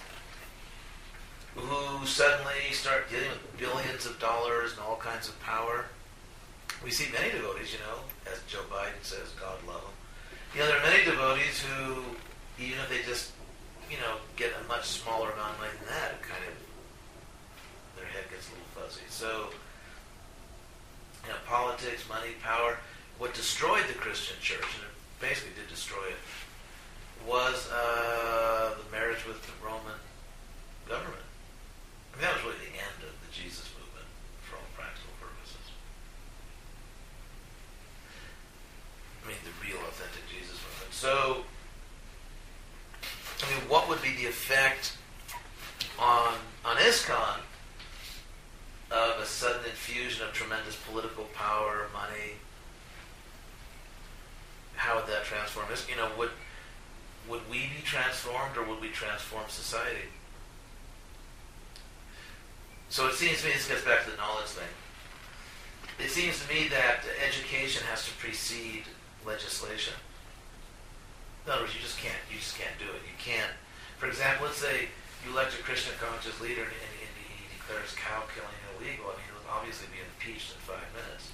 who suddenly start dealing with billions of dollars and all kinds of power? We see many devotees, as Joe Biden says, God love them. There are many devotees who, even if they just, get a much smaller amount of money than that, kind of, their head gets a little fuzzy. So, politics, money, power, what destroyed the Christian church, and it basically did destroy it, was the marriage with the Roman government. That was really the end of the Jesus movement for all practical purposes. The real authentic Jesus movement. So, what would be the effect on ISKCON of a sudden infusion of tremendous political power, money? How would that transform us? Would we be transformed, or would we transform society? So it seems to me, this gets back to the knowledge thing. It seems to me that education has to precede legislation. In other words, you just can't do it. You can't. For example, let's say you elect a Krishna conscious leader and he declares cow killing illegal. He'll obviously be impeached in 5 minutes.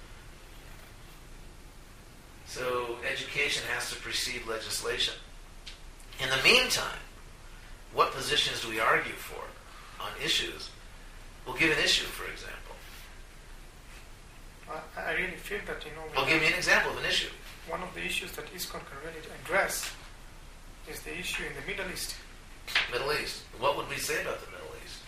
So education has to precede legislation. In the meantime, what positions do we argue for on issues? We'll give an issue, for example. I really feel that, Well, give me an example of an issue. One of the issues that ISKCON can really address is the issue in the Middle East. Middle East. What would we say about the Middle East?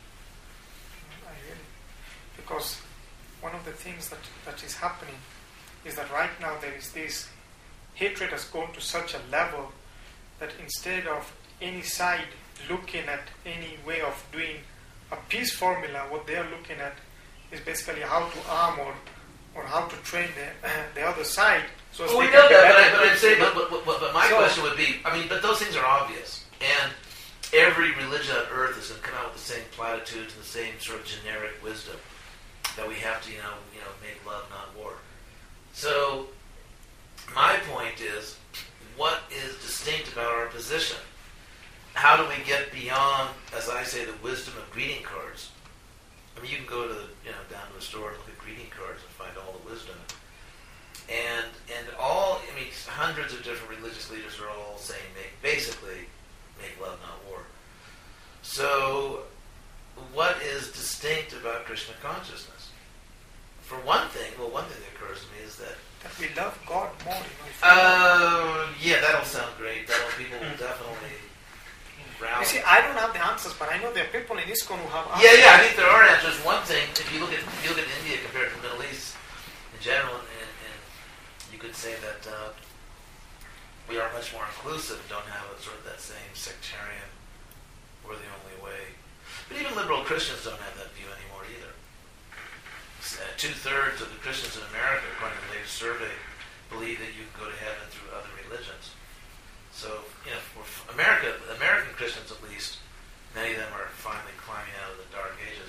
Because one of the things that is happening is that right now there is this hatred has gone to such a level that instead of any side looking at any way of doing a peace formula, what they are looking at is basically how to arm or how to train the other side. So we know that, but I'd say, but my question would be, but those things are obvious, and every religion on earth is going to come out with the same platitudes and the same sort of generic wisdom that we have to, make love, not war. So my point is, what is distinct about our position? How do we get beyond, as I say, the wisdom of greeting cards? You can go to down to a store and look at greeting cards and find all the wisdom. And all, hundreds of different religious leaders are all saying, basically, make love, not war. So, what is distinct about Krishna consciousness? For one thing that occurs to me is that we love God more. Yeah, that'll sound great. People will definitely rally. You see, I don't have the answers, but I know there are people in ISKCON who have answers. Yeah, I think there are answers. One thing, if you look at India compared to the Middle East in general, and you could say that we are much more inclusive and don't have sort of that same sectarian, we're the only way. But even liberal Christians don't have that view anymore either. 2/3 of the Christians in America, according to the latest survey, believe that you can go to heaven through other religions. So, for American Christians at least, many of them are finally climbing out of the dark ages.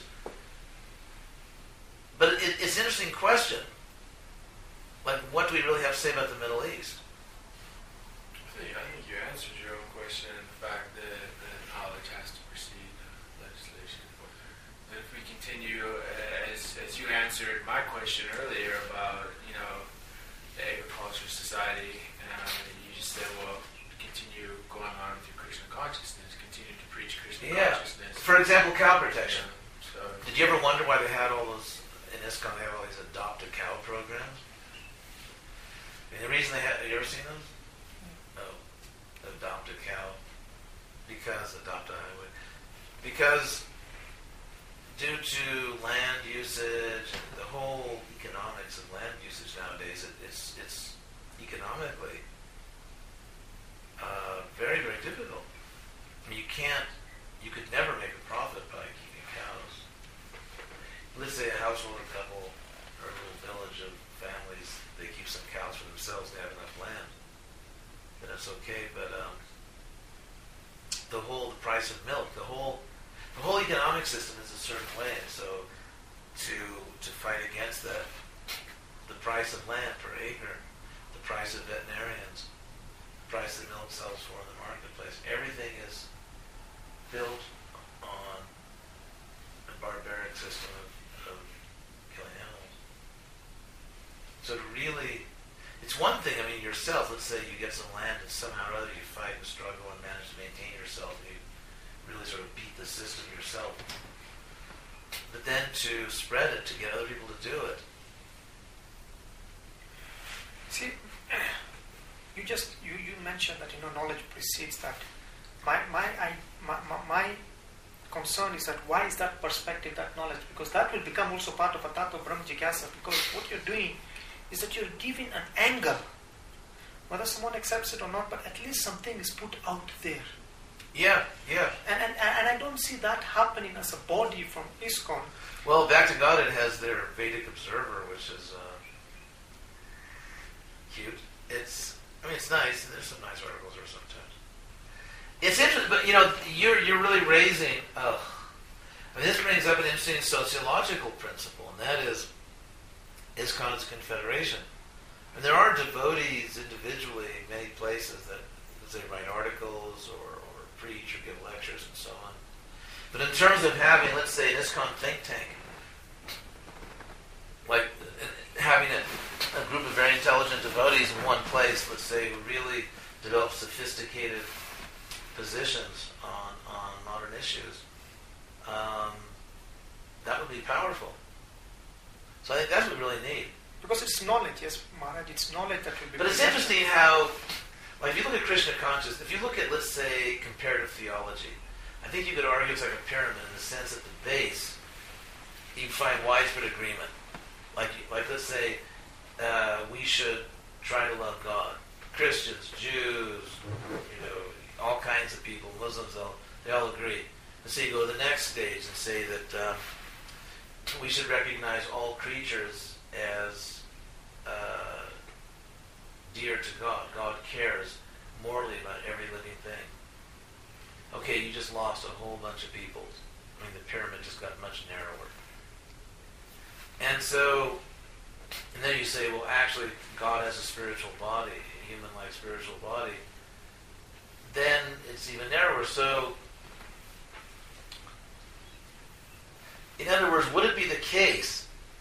But it's an interesting question. Like, what do we really have to say about the Middle East? I think you answered your own question in the fact that knowledge has to precede legislation. And if we continue, as you answered my question earlier about, the agriculture society, you just said, well, continue going on with your Krishna consciousness, continue to preach Krishna consciousness. For example, cow protection. So, Did you ever wonder why they had all those, in ISKCON, they have all these adopt a cow programs? And the reason they have, have you ever seen those? Oh, adopt a cow. Adopt a highway. Because due to land usage, and the whole economics of land usage nowadays, it's economically very, very difficult. I mean, you could never make a profit by keeping cows. Let's say a household, a couple, or a little village of families, they keep some cows for themselves, they have enough land, then it's okay. But the price of milk, the whole economic system is a certain way. So to fight against that, the price of land per acre, the price of veterinarians, the price that milk sells for in the marketplace, everything is built on a barbaric system of killing animals. So it's one thing, yourself, let's say you get some land and somehow or other you fight and struggle and manage to maintain yourself, and you really sort of beat the system yourself. But then to spread it, to get other people to do it. See, you mentioned that knowledge precedes that. My concern is that why is that perspective, that knowledge? Because that will become also part of a Tattva Brahma Jigyasa. Because what you're doing is that you're giving an angle, whether someone accepts it or not, but at least something is put out there. Yeah. And I don't see that happening as a body from ISKCON. Well, Back to God, it has their Vedic Observer, which is cute. It's nice. There's some nice articles there sometimes. It's interesting, but you're really raising. This brings up an interesting sociological principle, and that is ISKCON's confederation. And there are devotees individually in many places that, they write articles or preach or give lectures and so on. But in terms of having, let's say, an ISKCON think tank, like having a group of very intelligent devotees in one place, let's say, who really develop sophisticated positions on modern issues, that would be powerful. So I think that's what we really need. Because it's knowledge, yes, Maharaj, it's knowledge that will be... But it's interesting how, like, if you look at Krishna consciousness, if you look at, let's say, comparative theology, I think you could argue it's like a pyramid in the sense that the base, you find widespread agreement. Like let's say, we should try to love God. Christians, Jews, all kinds of people, Muslims, they all agree. And so you go to the next stage and say that we should recognize all creatures as dear to God. God cares morally about every living thing. Okay, you just lost a whole bunch of people. The pyramid just got much narrower. And then you say, well, actually, God has a spiritual body, a human-like spiritual body. Then it's even narrower. So, in other words, would it be the case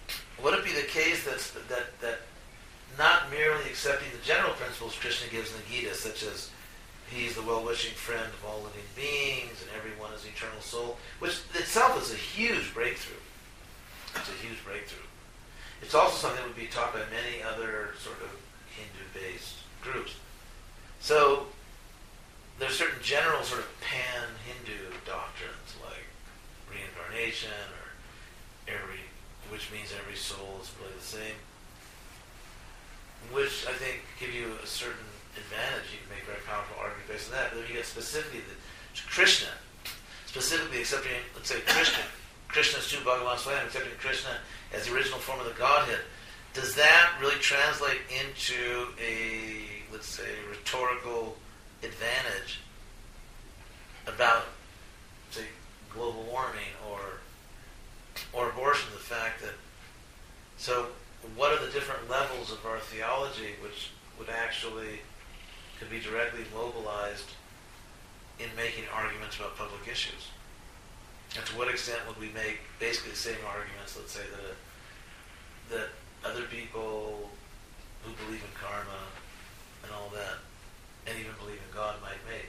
that not merely accepting the general principles Krishna gives in the Gita, such as he's the well-wishing friend of all living beings and everyone is eternal soul, which itself is a huge breakthrough. It's a huge breakthrough. It's also something that would be taught by many other sort of Hindu-based groups. So there's certain general sort of pan-Hindu doctrines like reincarnation which means every soul is really the same, which I think give you a certain advantage. You can make very powerful arguments based on that. But then you get specifically to Krishna, specifically accepting, let's say, Krishna is true Bhagavan Swayam, accepting Krishna as the original form of the Godhead. Does that really translate into a, let's say, rhetorical advantage about, say, global warming or abortion? The fact that, so what are the different levels of our theology which would actually could be directly mobilized in making arguments about public issues? And to what extent would we make basically the same arguments, let's say, that other people who believe in karma and all that, and even believe in God, might make?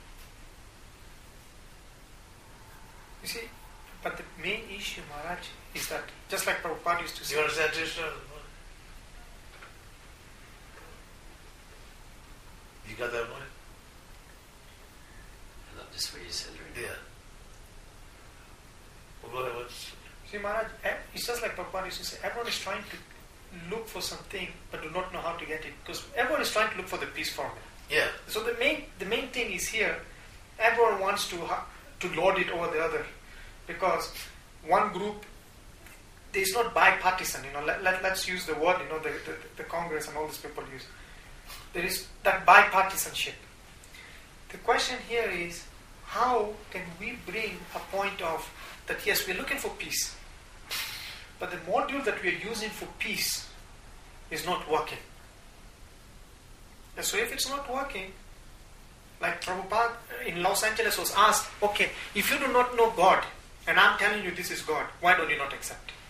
You see, but the main issue, Maharaj, is that, just like Prabhupada used to Do say... you understand, Krishna? You got that one? I love just what you said right now. Yeah. Well, go ahead. See, Maharaj, it's just like Prabhupada used to say, everyone is trying to look for something but do not know how to get it, because everyone is trying to look for the peace formula. Yeah. So the main thing is here, everyone wants to lord it over the other, because one group, it's not bipartisan. Let's use the word. The Congress and all these people use. There is that bipartisanship. The question here is, how can we bring a point of that? Yes, we're looking for peace, but the module that we're using for peace is not working. And so if it's not working, like Prabhupada in Los Angeles was asked, okay, if you do not know God, and I'm telling you this is God, why don't you not accept it?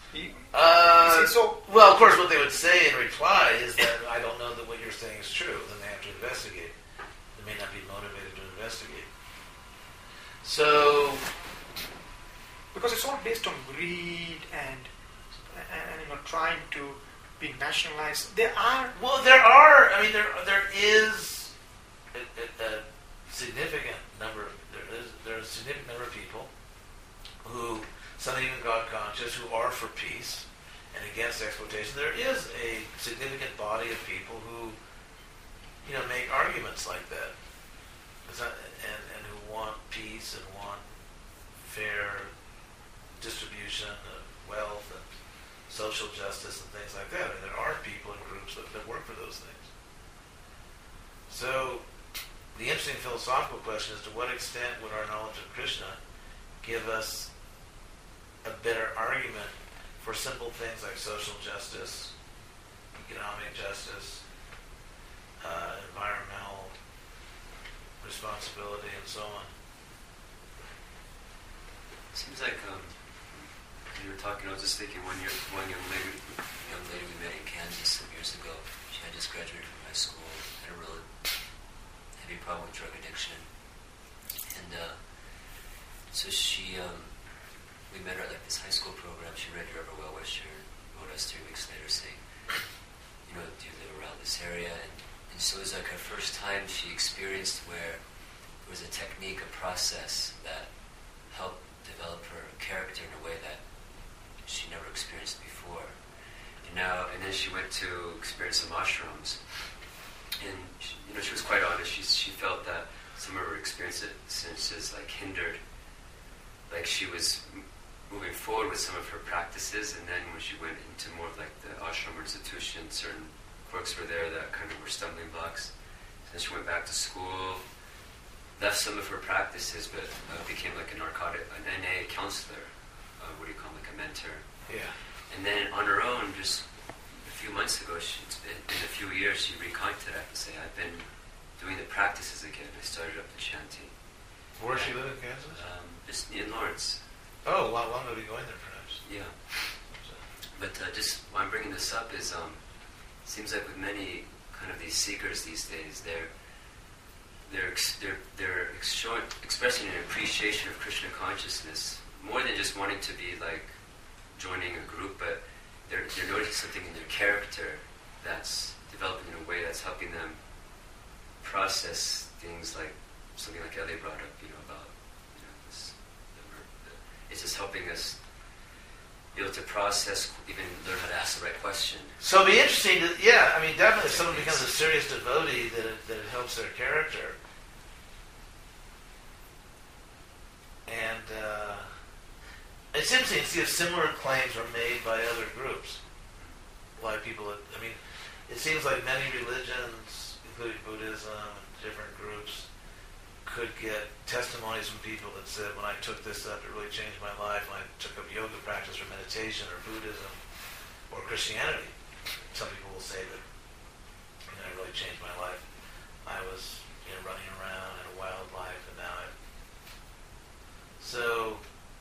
Well, of course, what they would say in reply is that I don't know that what you're saying is true. Then they have to investigate. They may not be motivated to investigate. So, because it's all based on greed and trying to be nationalized. There is a significant number. There are a significant number of people who, some even God conscious, who are for peace and against exploitation. There is a significant body of people who, make arguments like that, and who want peace and want fair distribution of wealth and social justice and things like that. There are people and groups that work for those things. So, the interesting philosophical question is, to what extent would our knowledge of Krishna give us a better argument for simple things like social justice, economic justice, environmental responsibility, and so on? Seems like you were talking, I was just thinking one young lady we met in Kansas some years ago. She had just graduated from high school, had a real heavy problem with drug addiction, and so she we met her at this high school program. She read your Ever Well Wisher, wrote us 3 weeks later saying, do you live around this area? And so it was like her first time she experienced where there was a technique, a process that helped develop her character in a way that she never experienced before. And then she went to experience some ashrams, and she was quite honest. She felt that some of her experiences hindered, like she was moving forward with some of her practices, and then when she went into more of like the ashram or institution, certain quirks were there that kind of were stumbling blocks. Then she went back to school, left some of her practices, but became like an NA counselor, like a mentor. Yeah. And then on her own, just a few months ago, in a few years, she recontacted to say, I've been doing the practices again. I started up the chanting. Where does she live in Kansas? Just in Lawrence. Oh, long ago to be going there, perhaps. Yeah. But just why I'm bringing this up is, seems like with many kind of these seekers these days, they're expressing an appreciation of Krishna consciousness, more than just wanting to be like joining a group, but they're noticing something in their character that's developing in a way that's helping them process things like something like Ellie brought up, about it's just helping us be able to process, even learn how to ask the right question. So it'd be interesting to, definitely if someone becomes a serious devotee, that it helps their character. And it it's interesting to see if similar claims are made by other groups. Why people, I mean, it seems like many religions, including Buddhism and different groups, could get testimonies from people that said, when I took this up, it really changed my life. When I took up yoga practice or meditation or Buddhism or Christianity, some people will say that, it really changed my life. I was, running around in a wild life, and now So,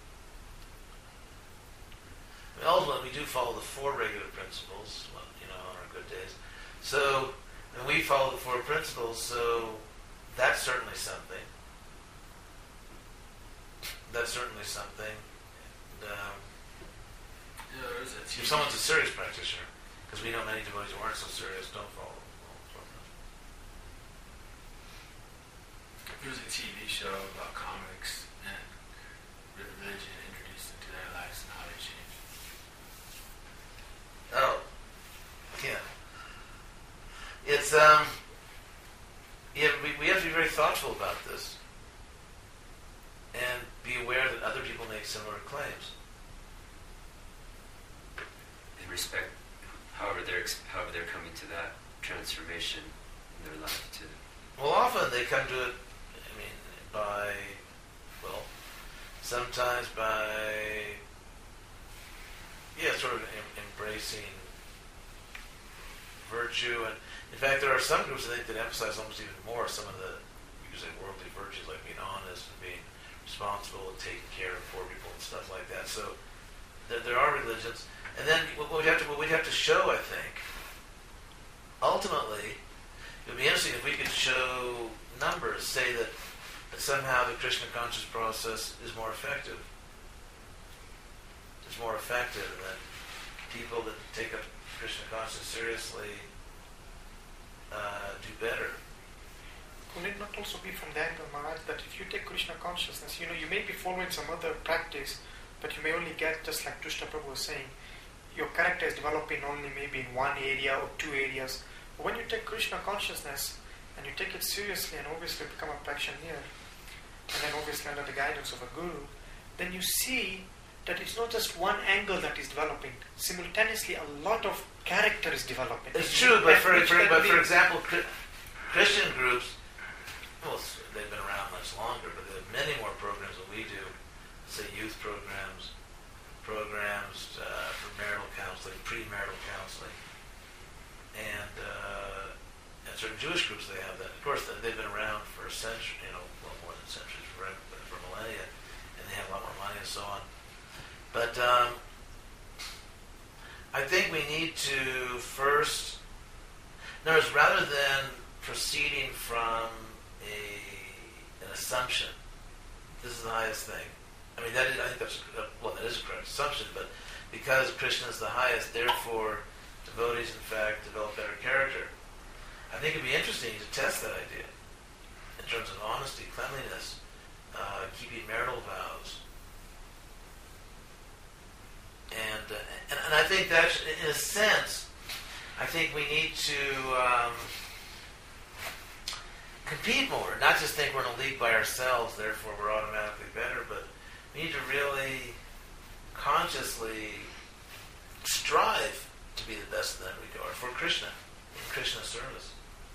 ultimately, we do follow the four regular principles, on our good days. So, and we follow the four principles, so that's certainly something. That's certainly something. And, if someone's a serious practitioner, because we know many devotees who aren't so serious don't follow the four principles. There was a TV show about comics and religion introduced into their lives and how they changed. Oh, yeah. It's we have to be very thoughtful about this and be aware that other people make similar claims. And respect, however they're coming to that transformation in their life too. Well, often they come to it, sometimes by, sort of embracing virtue. And in fact, there are some groups, I think, that emphasize almost even more some of the, usually worldly virtues, like being honest and being responsible and taking care of poor people and stuff like that. So there are religions. And then what we'd have to show, I think, ultimately, it would be interesting if we could show numbers, say that somehow the Krishna conscious process is more effective. It's more effective, and that people that take up Krishna consciousness seriously do better. Will it not also be from the angle, Maharaj, that if you take Krishna consciousness, you may be following some other practice, but you may only get, just like Krishna Prabhu was saying, your character is developing only maybe in one area or two areas. But when you take Krishna consciousness and you take it seriously and obviously become a practitioner, and then obviously under the guidance of a guru, then you see that it's not just one angle that is developing. Simultaneously, a lot of character is developing. It's true, but for example, Christian groups, they've been around much longer, but they have many more programs than we do. Say youth programs for marital counseling, premarital counseling, and certain Jewish groups, they have that. Of course, they've been around for a century, more than centuries, for millennia, and they have a lot more money and so on. But I think we need to first, in other words, rather than proceeding from an assumption, this is the highest thing. I think that is a correct assumption, but because Krishna is the highest, therefore devotees, in fact, develop better character. I think it'd be interesting to test that idea in terms of honesty, cleanliness, keeping marital vows. And I think that, in a sense, I think we need to compete more, not just think we're in a league by ourselves, therefore we're automatically better, but we need to really consciously strive to be the best in that regard for Krishna, in Krishna's service.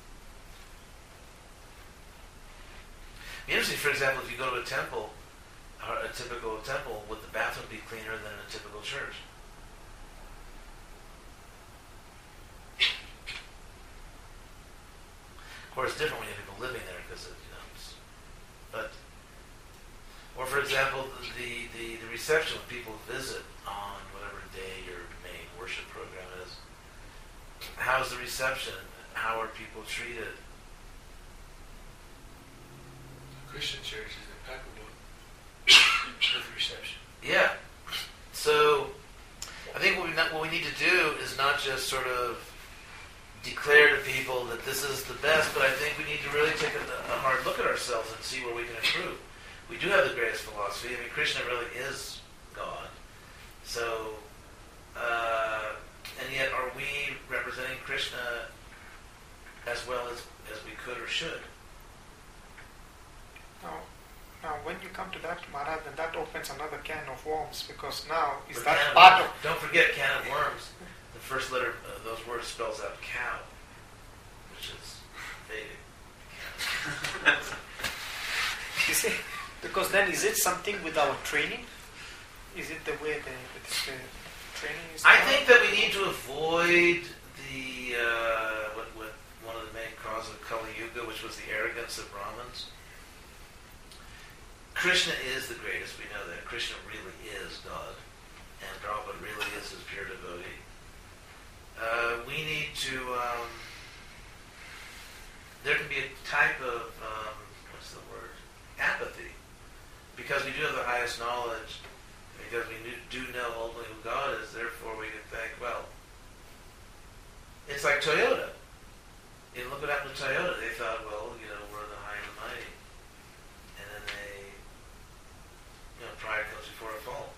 Interesting, for example, if you go to a temple, a typical temple, would the bathroom be cleaner than a typical church? Of course, it's different when you have people living there, because or for example, the reception when people visit on whatever day your main worship program is. How's the reception? How are people treated? Christian church is impeccable with reception. Yeah. So I think what we need to do is not just sort of declare to people that this is the best, but I think we need to really take a hard look at ourselves and see where we can improve. We do have the greatest philosophy. Krishna really is God. So, and yet are we representing Krishna as well as we could or should? Now, when you come to that, Maharaj, then that opens another can of worms, because now is But that can of part worms- of... Don't forget can of worms. The first letter of those words spells out cow, which is Vedic. You see, because then is it something with our training? Is it the way the training is I done? think that we need to avoid the what one of the main causes of Kali Yuga, which was the arrogance of Brahmins. Krishna is the greatest. We know that Krishna really is God, and Prabhupada really is his pure devotee. We need to. There can be a type of what's the word? Apathy, because we do have the highest knowledge. Because we do know ultimately who God is, therefore we can think, well, it's like Toyota. You look what happened to Toyota. They thought, well, we're the high and the mighty. And then they, pride comes before a fall.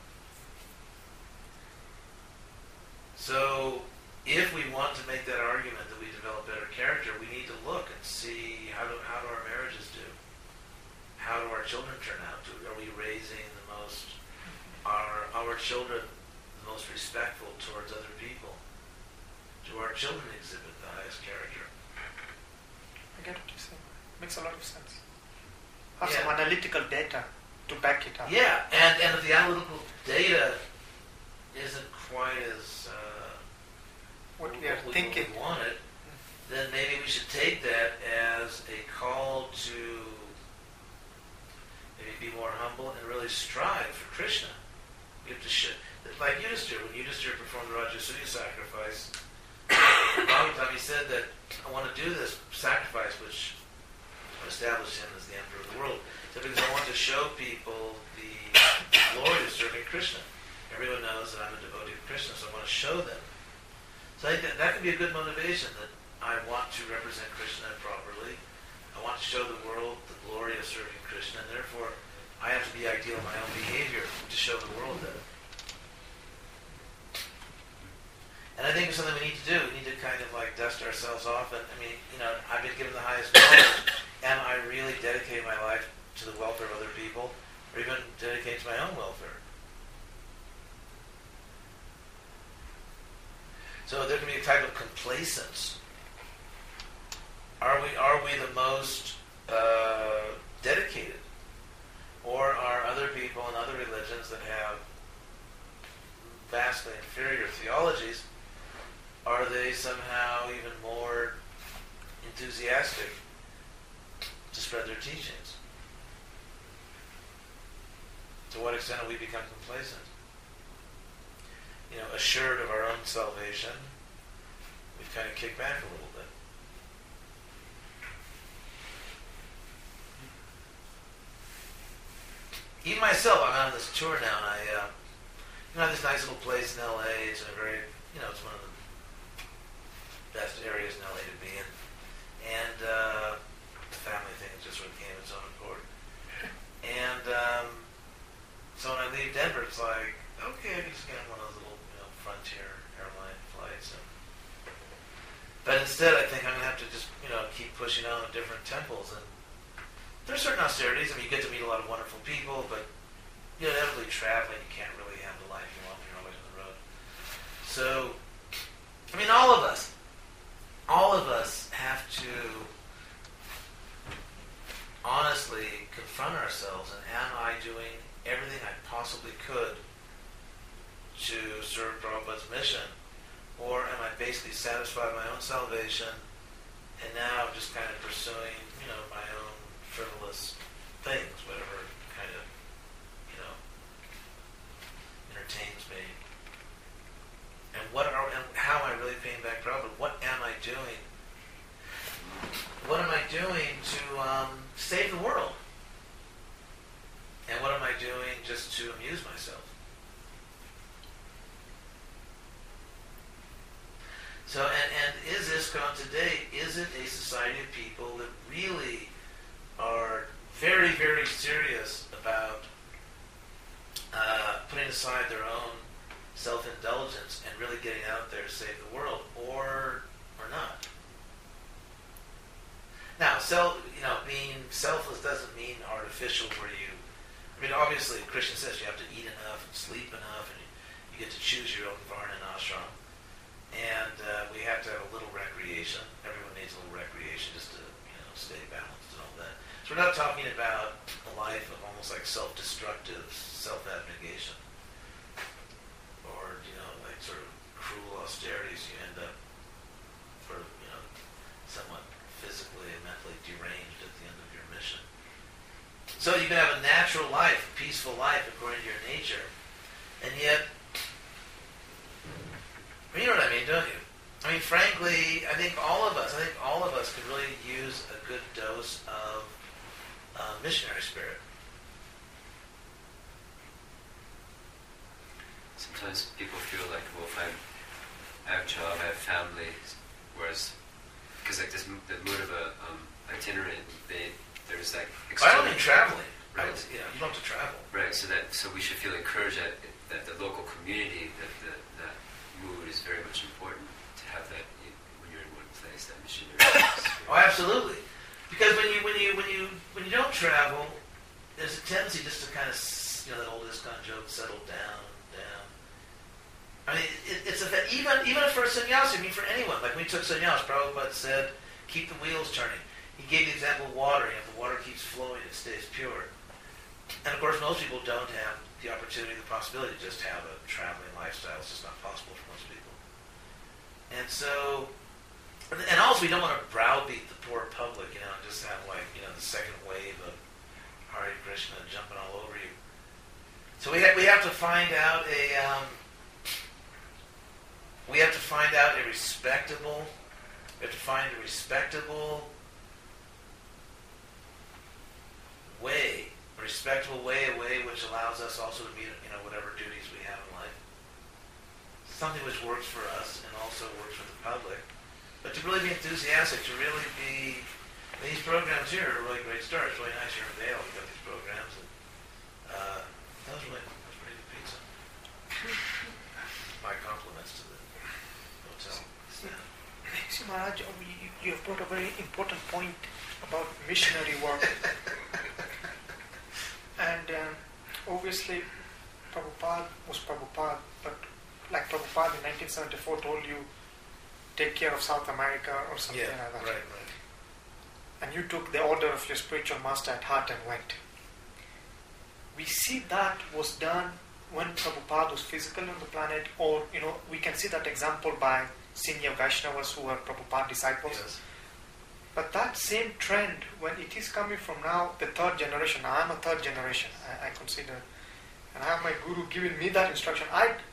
So, if we want to make that argument that we develop better character, we need to look and see how do our marriages do? How do our children turn out? Are we raising the most... Are our children the most respectful towards other people? Do our children exhibit the highest character? I get what you're saying. Makes a lot of sense. Have Yeah. some analytical data to back it up. Yeah, and if the analytical data isn't quite as What we are thinking. we want it, then maybe we should take that as a call to maybe be more humble and really strive for Krishna. You have to like Yudhishthira, when Yudhishthira performed the Rajasuya sacrifice, Bhagavatam, he said that I want to do this sacrifice, which established him as the emperor of the world. So because I want to show people the glory of serving Krishna. Everyone knows that I'm a devotee of Krishna, so I want to show them. So I think that can be a good motivation, that I want to represent Krishna properly. I want to show the world the glory of serving Krishna, and therefore I have to be ideal in my own behavior to show the world that. And I think it's something we need to do. We need to kind of like dust ourselves off. And I've been given the highest knowledge. Am I really dedicating my life to the welfare of other people, or even dedicating to my own welfare? So there can be a type of complacence. Are we the most dedicated? Or are other people in other religions that have vastly inferior theologies, are they somehow even more enthusiastic to spread their teachings? To what extent have we become complacent? Assured of our own salvation, we've kind of kicked back a little bit. Even myself, I'm on this tour now, and I have this nice little place in LA. It's in a very, it's one of the best areas in LA to be in. And the family thing just sort of came its own accord. And so when I leave Denver, it's like, okay, I'm just getting one of those little, Frontier airline flights. But instead, I think I'm going to have to just, keep pushing on with different temples. And there's certain austerities. You get to meet a lot of wonderful people, but inevitably traveling, you can't really have the life you want when you're always on the road. So, all of us have to honestly confront ourselves, and am I doing everything I possibly could to serve Prabhupada's mission? Or am I basically satisfied with my own salvation, and now I'm just kind of pursuing, my own frivolous things, whatever kind of, entertains me. And how am I really paying back Prabhupada? What am I doing? What am I doing to save the world? And what am I doing just to amuse myself? So, and is ISKCON today, is it a society of people that really are very, very serious about putting aside their own self-indulgence and really getting out there to save the world, or not? Now, being selfless doesn't mean artificial, where you I mean, obviously, Christian says you have to eat enough and sleep enough, and you get to choose your own varna and ashram. And we have to have a little recreation. Everyone needs a little recreation just to, stay balanced and all that. So we're not talking about a life of almost like self-destructive self-abnegation, or like sort of cruel austerities. You end up sort of somewhat physically and mentally deranged at the end of your mission. So you can have a natural life, a peaceful life according to your nature, and yet, you know what I mean, don't you? I mean, frankly, I think all of us could really use a good dose of missionary spirit. Sometimes people feel like, well, if I have a job, I have family, whereas, because like this, the mood of a itinerant, there's like I don't mean traveling. Right. You don't have to travel. Right. So we should feel encouraged that the local community, that mood is very much important to have that when you're in one place. That missionary. Oh, absolutely. Because when you don't travel, there's a tendency just to kind of that old ISKCON joke, settle down. I mean, it's even for sannyasi. I mean, for anyone. Like when we took sannyas, Prabhupada said, keep the wheels turning. He gave the example of water. If the water keeps flowing, it stays pure. And of course, most people don't have the opportunity, the possibility to just have a traveling lifestyle. It's just not possible for most people. And so, and also we don't want to browbeat the poor public, and just have the second wave of Hare Krishna jumping all over you. So we have to find out a respectable way, a way which allows us also to meet, whatever duties we have in life. Something which works for us and also works for the public. But to really be enthusiastic, to really be... these programs here are a really great start. It's really nice here in Vail. We've got these programs. And, that was pretty good pizza. My compliments to the hotel. See, Maharaj, you have brought a very important point about missionary work. And obviously, Prabhupada was Prabhupada, but like Prabhupada in 1974 told you, take care of South America or something like that. Right. And you took the order of your spiritual master at heart and went. We see that was done when Prabhupada was physical on the planet, or, we can see that example by senior Vaishnavas who are Prabhupada disciples. Yes. But that same trend, when it is coming from now, the third generation, I am a third generation, I consider, and I have my guru giving me that instruction.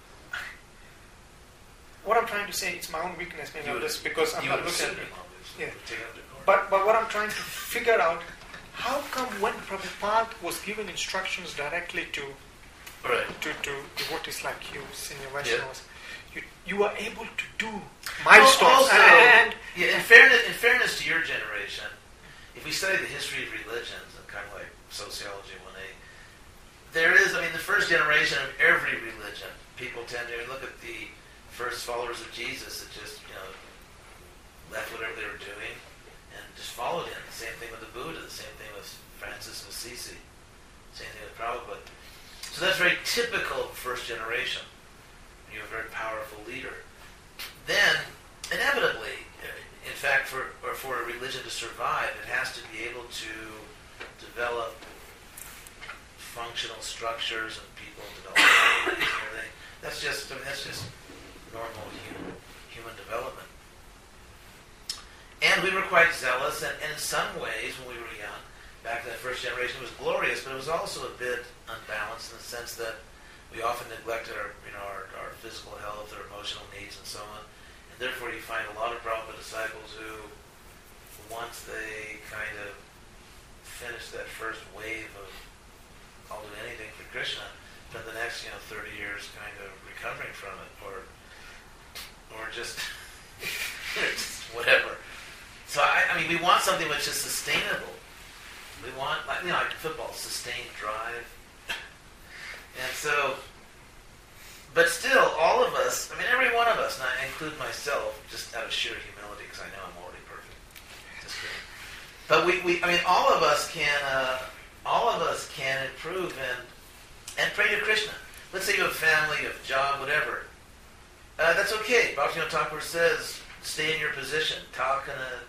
What I'm trying to say, it's my own weakness, maybe just because I'm not looking at it. Yeah. But what I'm trying to figure out, how come when Prabhupada was given instructions directly to devotees like you, senior Vaishnavas, you were able to do milestones. In fairness to your generation, if we study the history of religions, and kind of like sociology 1A, there is, the first generation of every religion, people tend to look at the first followers of Jesus that just, left whatever they were doing and just followed him. The same thing with the Buddha, the same thing with Francis of Assisi, same thing with Prabhupada. So that's very typical of first generation. You have a very powerful leader. Then, inevitably, in fact, for a religion to survive, it has to be able to develop functional structures and people develop and everything. That's just normal human development. And we were quite zealous, and in some ways, when we were young, back to that first generation, it was glorious, but it was also a bit unbalanced in the sense that we often neglected our physical health, our emotional needs, and so on. And therefore, you find a lot of Prabhupada disciples who, once they kind of finish that first wave of I'll do anything for Krishna, spend the next 30 years kind of recovering from it, or just whatever. So we want something which is sustainable. We want, like football, sustained drive. And so, but still, all of us, every one of us, and I include myself, just out of sheer humility, because I know I'm already perfect. Just kidding. But all of us can all of us can improve and pray to Krishna. Let's say you have a family, you have a job, whatever. That's okay. Bhaktivinoda Thakur says, stay in your position. Takaha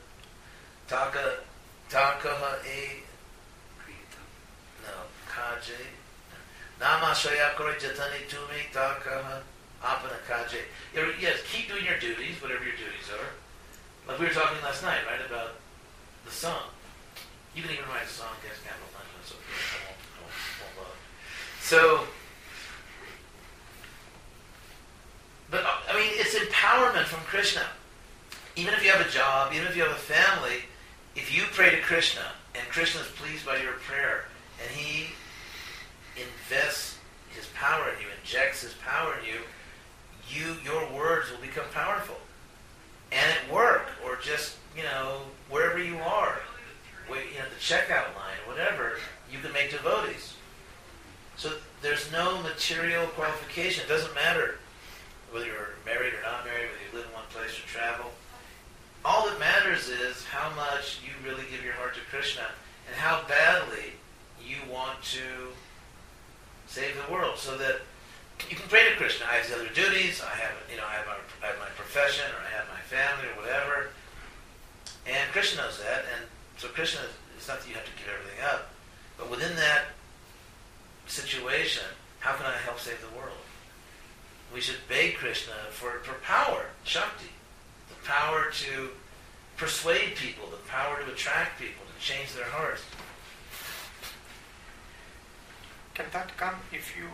e... No, kaje. Nama shaya kore jatani tumi takaha apana kaje. Yes, keep doing your duties, whatever your duties are. Like we were talking last night, right, about the song. You can even write a song against capital punishment, so I won't bother. So, but I mean, it's empowerment from Krishna. Even if you have a job, even if you have a family, if you pray to Krishna, and Krishna is pleased by your prayer, and he invests his power in you, injects his power in you, your words will become powerful. And at work, or just, wherever you are, the checkout line, whatever, you can make devotees. So there's no material qualification. It doesn't matter whether you're married or not married, whether you live in one place or travel. All that matters is how much you really give your heart to Krishna and how badly you want to save the world, so that you can pray to Krishna. I have the other duties. I have my profession, or I have my family, or whatever. And Krishna knows that, and so Krishna, it's not that you have to give everything up, but within that situation, how can I help save the world? We should beg Krishna for power, Shakti, the power to persuade people, the power to attract people, to change their hearts. Can that come if you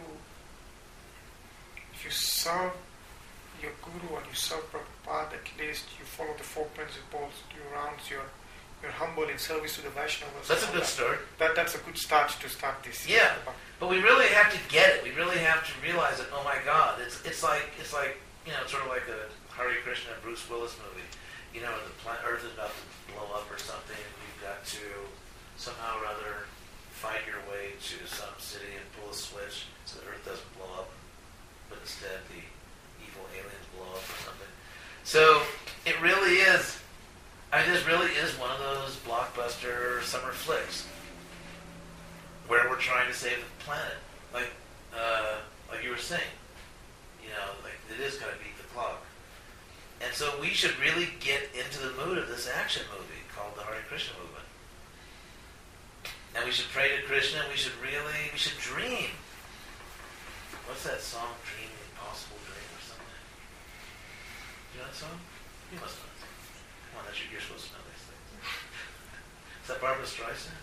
serve your guru or you serve Prabhupada? At least you follow the 4 principles, you rounds, you're humble in service to the Vaishnavas. That's a good start. That's a good start to start this. Yeah, but we really have to get it. We really have to realize that. Oh my God, it's like sort of like a Hare Krishna Bruce Willis movie. The Earth is about to blow up or something, and you've got to somehow or other fight your way to some city and pull a switch so the Earth doesn't blow up, but instead the evil aliens blow up or something. So it really is. This really is one of those blockbuster summer flicks where we're trying to save the planet, like you were saying. It is kind of beat the clock. And so we should really get into the mood of this action movie called the Hare Krishna movement. And we should pray to Krishna, we should dream. What's that song, Dream the Impossible Dream or something? Do you know that song? You must know it. Come on, you're supposed to know these things. Is that Barbara Streisand?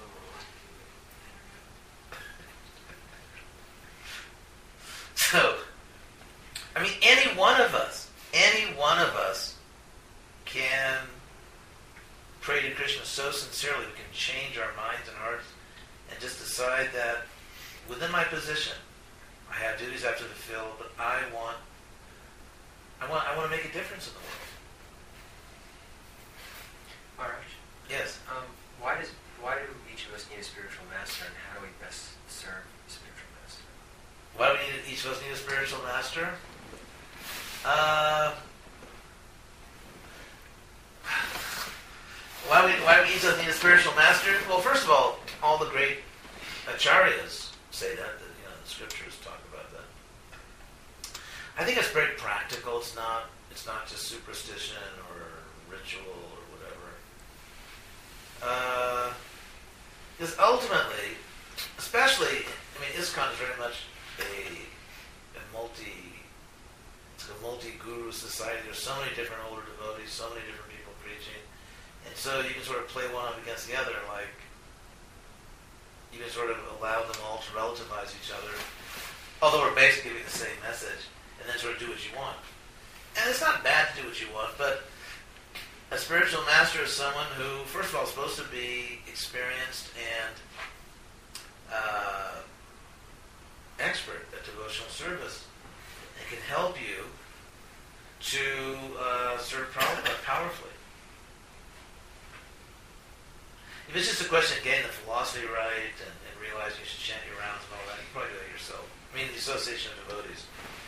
So, any one of us can pray to Krishna so sincerely we can change our minds and hearts and just decide that within my position, I have duties I have to fulfill, but I want to make a difference in the world. Maharaj? Yes. Why do each of us need a spiritual master, and how do we best serve the spiritual master? Why do each of us need a spiritual master? Why do each of us need a spiritual master? Well, first of all the great acharyas say that the scriptures talk about that. I think it's very practical. It's not just superstition or ritual or whatever. Because ultimately, especially, ISKCON is very much a multi-guru society. There's so many different older devotees, so many different people preaching. And so you can sort of play one up against the other, like you can sort of allow them all to relativize each other, although we're basically giving the same message, and then sort of do what you want. And it's not bad to do what you want, but a spiritual master is someone who, first of all, is supposed to be experienced and expert at devotional service, and can help you to serve powerfully. If it's just a question of getting the philosophy right and realizing you should chant your rounds and all that, you can probably do that yourself. The Association of Devotees,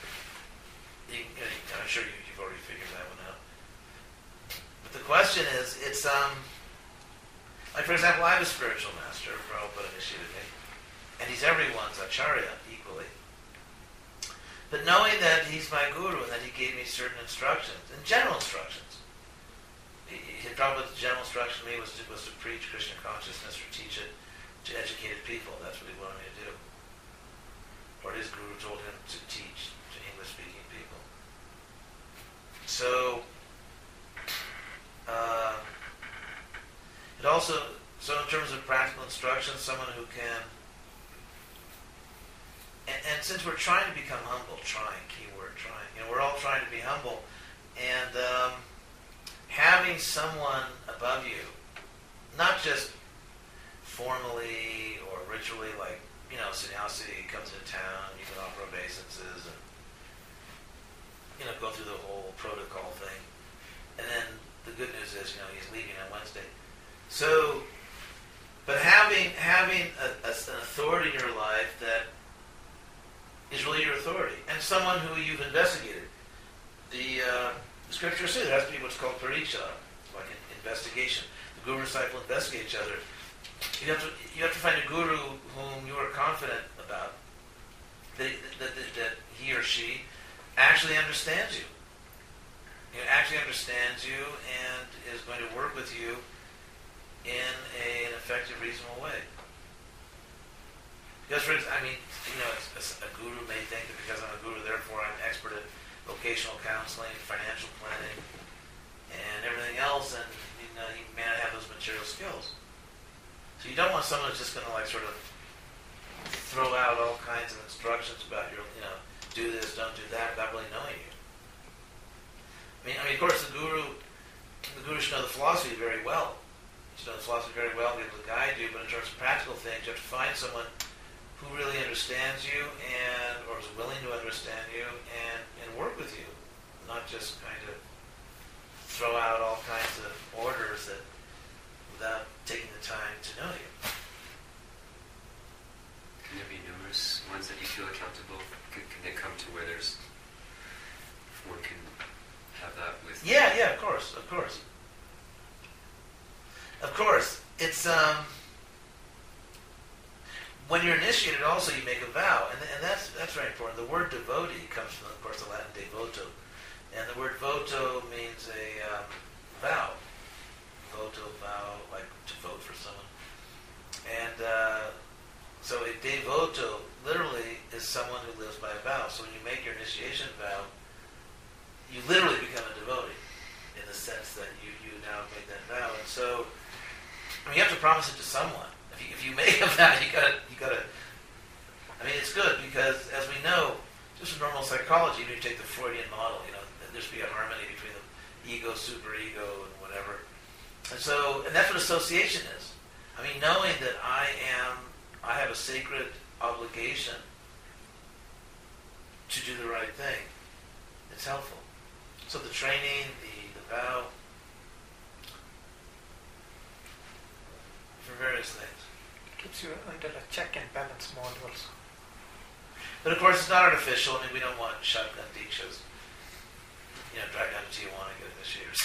I'm sure you've already figured that one out. But the question is, it's Like, for example, I have a spiritual master, Prabhupada initiated me, and he's everyone's acharya equally. But knowing that he's my guru and that he gave me certain instructions, and general instructions, Prabhupada's general instruction to me was to preach Krishna consciousness or teach it to educated people. That's what he wanted me to do. Or his guru told him to teach to English-speaking people. So, it also, so in terms of practical instruction, someone who can, and since we're trying to become humble, keyword trying, we're all trying to be humble, and having someone above you, not just formally or ritually, like, sannyasi comes into town, you can offer obeisances and, go through the whole protocol thing. And then the good news is, he's leaving on Wednesday. So, but having an authority in your life that is really your authority, and someone who you've investigated. The scriptures say there has to be what's called pariksha, like an investigation. The guru and disciple investigate each other. You have to find a guru whom you are confident about, that he or she actually understands you. Actually understands you and is going to work with you in an effective, reasonable way. Because, for instance, a guru may think that because I'm a guru, therefore I'm an expert at vocational counseling, financial planning, and everything else, and he may not have those material skills. So you don't want someone who's just going to sort of throw out all kinds of instructions about your, do this, don't do that, without really knowing you. Of course, the guru should know the philosophy very well. He should know the philosophy very well, be able to guide you. But in terms of practical things, you have to find someone who really understands you or is willing to understand you and work with you, not just kind of throw out all kinds of orders without taking the time to know you. Can there be numerous ones that you feel accountable? Can they come to where there's one can have that with? Yeah, of course. It's when you're initiated, also you make a vow, and that's very important. The word devotee comes from, of course, the Latin devoto, and the word voto means a vow. Voto, vow, like to vote for someone, and so a devoto literally is someone who lives by a vow. So when you make your initiation vow, you literally become a devotee in the sense that you now make that vow. And so, you have to promise it to someone. If you make a vow, you gotta. It's good because, as we know, just in normal psychology, you take the Freudian model. There should be a harmony between the ego, superego, and whatever. And that's what association is. Knowing that I have a sacred obligation to do the right thing. It's helpful. So the training, the vow, for various things. It keeps you under a check and balance modules. But of course, it's not artificial. We don't want shotgun dikshas. Drive down to Tijuana and get initiators.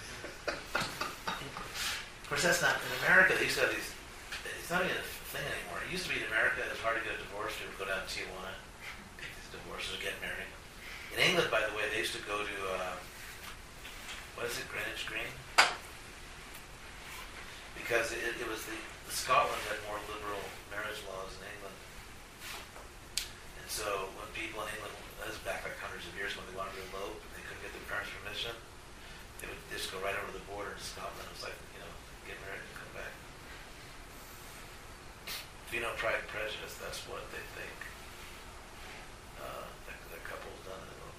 Of course, that's not in America. They used to have these. It's not even a thing anymore. It used to be in America. It was hard to get a divorce. People would go down to Tijuana, get these divorces, or get married. In England, by the way, they used to go to Greenwich Green, because it was the Scotland had more liberal marriage laws than England, and so when people in England, that was back like hundreds of years, when they wanted to elope, and they couldn't get their parents' permission, they would just go right over the border to Scotland. It was like, get married and come back. If you know Pride and Prejudice, that's what they think the couple's done in England.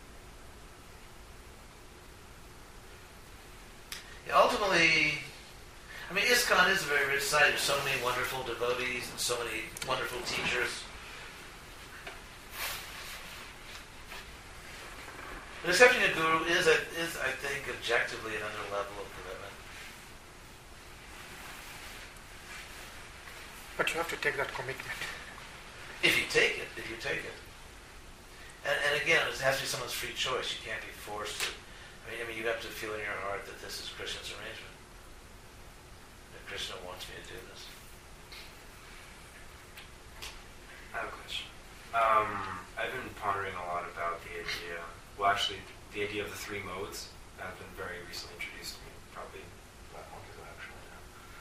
Yeah, ultimately, ISKCON is a very rich site. There's so many wonderful devotees and so many wonderful teachers. But accepting a guru is, I think, objectively another level of commitment. But you have to take that commitment. If you take it. And again, it has to be someone's free choice. You can't be forced to. You have to feel in your heart that this is Krishna's arrangement. That Krishna wants me to do this. I have a question. I've been pondering a lot about the idea, well actually, the idea of the three modes that have been very recently introduced to me, probably about a month ago actually now.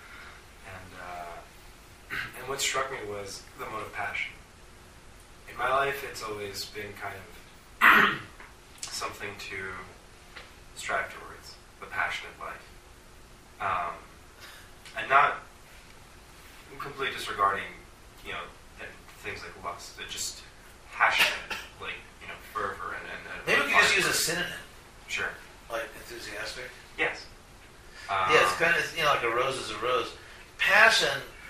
And what struck me was the mode of passion. In my life, it's always been kind of something to strive towards, the passionate life. And not completely disregarding, things like lust, but just passionate, fervor and maybe we could just use a synonym, Sure. like enthusiastic. Yes. Yeah, it's kind of, like a rose is a rose. Passion,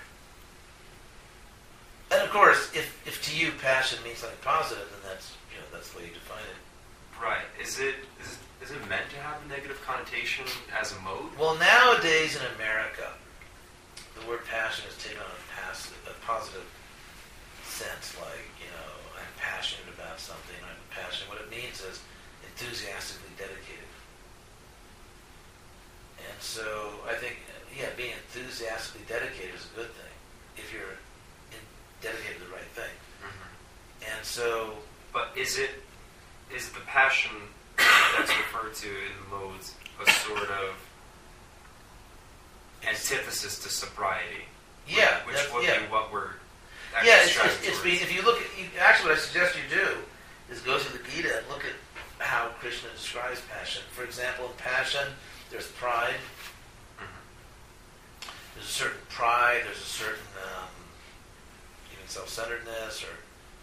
and of course, if to you passion means something positive, then that's the way you define it. Right. Is it meant to have a negative connotation as a mode? Well, nowadays in America, the word passion has taken on a positive sense, like, I'm passionate about something, I'm passionate. What it means is enthusiastically dedicated. And so I think, being enthusiastically dedicated is a good thing if you're dedicated to the right thing. Mm-hmm. And so... But is the passion that's referred to in the modes a sort of antithesis to sobriety? Yeah. Which would be what we're actually striving towards. If you look at... Actually, what I suggest you do is go through the Gita and look at how Krishna describes passion. For example, in passion, there's pride. Mm-hmm. There's a certain pride, there's a certain even self-centeredness, or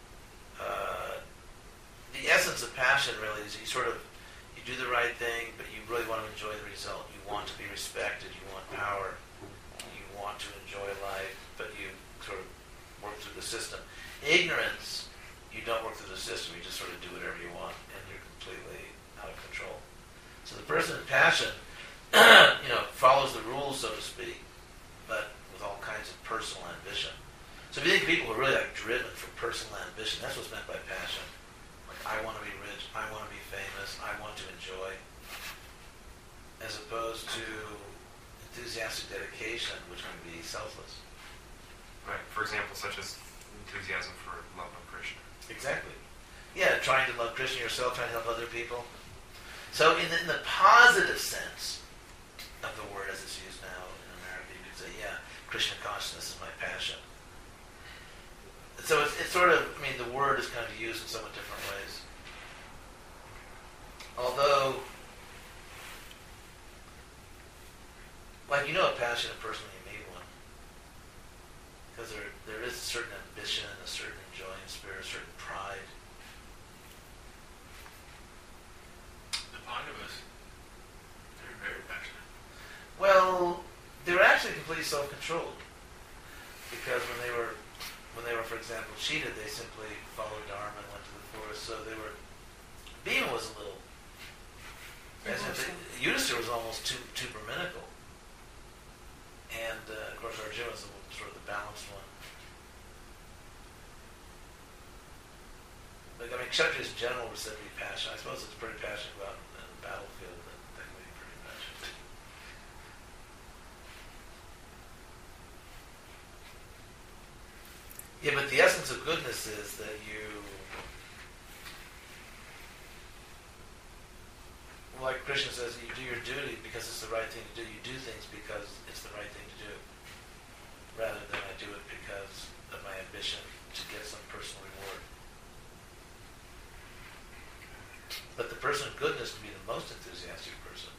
the essence of passion really is you do the right thing, but you really want to enjoy the result. You want to be respected, you want power, you want to enjoy life, but you sort of work through the system. Ignorance, you don't work through the system, you just sort of do whatever you want, and you're completely out of control. So the person in passion, follows the rules, so to speak, but with all kinds of personal ambition. So if you think people who are really driven for personal ambition, that's what's meant by passion. Like, I want to be rich, I want to be famous, I want to enjoy, as opposed to enthusiastic dedication, which can be selfless. Right. For example, such as enthusiasm for love of Krishna. Exactly. Yeah, trying to love Krishna yourself, trying to help other people. So in the positive sense of the word as it's used now in America, you could say, Krishna consciousness is my passion. So it's sort of, the word is kind of used in somewhat different ways. Although, a passionate person when you meet one. Because there is a certain ambition, a certain enjoying spirit, a certain pride. The Pandavas, they're very passionate. Well, they were actually completely self-controlled. Because when they were, for example, cheated, they simply followed Dharma and went to the forest. So they were... Bhima was a little... Yudhishthira was almost too brahminical. And, of course, Arjuna was sort of the balanced one. But, Kshatriyas in general were said to be passionate. I suppose it's pretty passionate about in the battlefield, but they can be pretty passionate. Yeah, but the essence of goodness is that you, like Krishna says, you do your duty because it's the right thing to do. You do things because it's the right thing to do, rather than I do it because of my ambition to get some personal reward. But the person of goodness can be the most enthusiastic person.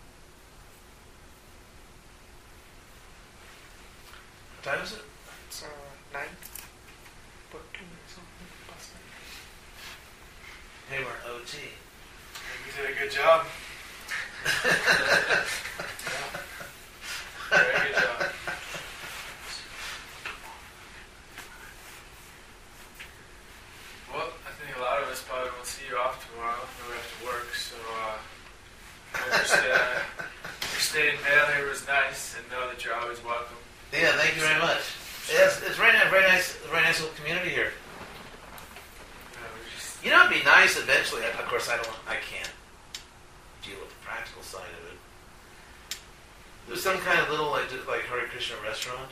What time is it? It's 9. Put 2 minutes on past 9. Hey, we're in OT. You did a good job. Very good job. Well, I think a lot of us probably won't see you off tomorrow. I know we have to work, so staying down here was nice, and know that you're always welcome. Yeah, thank you very much. It's very nice little community here. It'd be nice eventually. Of course, I can't deal with the practical side of it. There's some kind of little like Hare Krishna Krishna restaurant?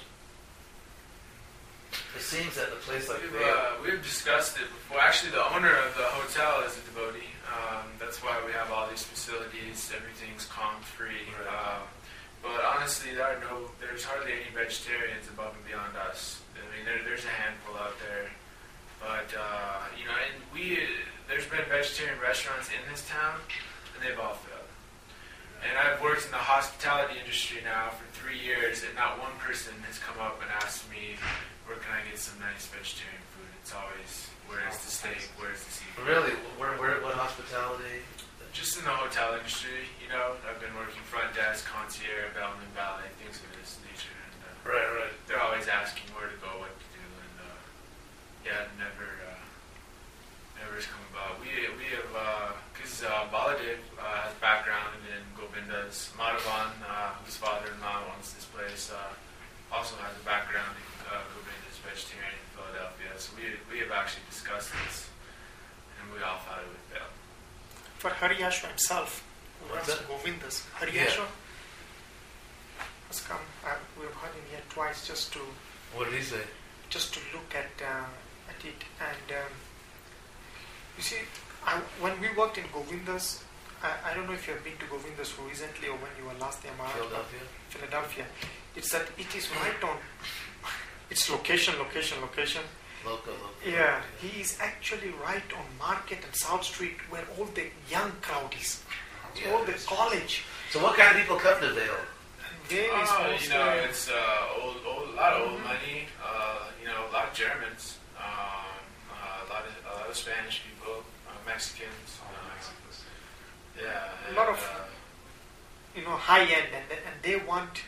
It seems that in a place like We've discussed it before. Actually, the owner of the hotel is a devotee. That's why we have all these facilities. Everything's comp-free. Right. But honestly, there's hardly any vegetarians above and beyond us. I mean, there's a handful out there. But, and there's been vegetarian restaurants in this town, and they've all failed. And I've worked in the hospitality industry now for 3 years, and not one person has come up and asked me, where can I get some nice vegetarian food? It's always, where's the steak, where's the seafood? Really? What hospitality? Just in the hotel industry, I've been working front desk, concierge, bellman, valet, things of this nature. And, Right. they're always asking where to go, what to do, and never has come about. We have, because Baladev has background in Govinda's. Madhavan, whose father-in-law owns this place, also has a background in Govinda's vegetarian in Philadelphia. So we have actually discussed this, and we all thought it would fail. For Hariyashwa himself, who runs What's that? Govinda's, Hariyashwa has come. We've had him here twice just to What did he say? look at it. And you see, when we worked in Govinda's, I don't know if you have been to Govinda's recently or when you were last there, Maharaj. Philadelphia. It's that it is right on. It's location. Local. Yeah, he is actually right on Market and South Street where all the young crowd is. Yeah, All the college. So what kind of people come to Vail? It's There is mostly, a lot of old money. A lot of Germans, a lot of Spanish people, Mexicans. a lot of high end, and they want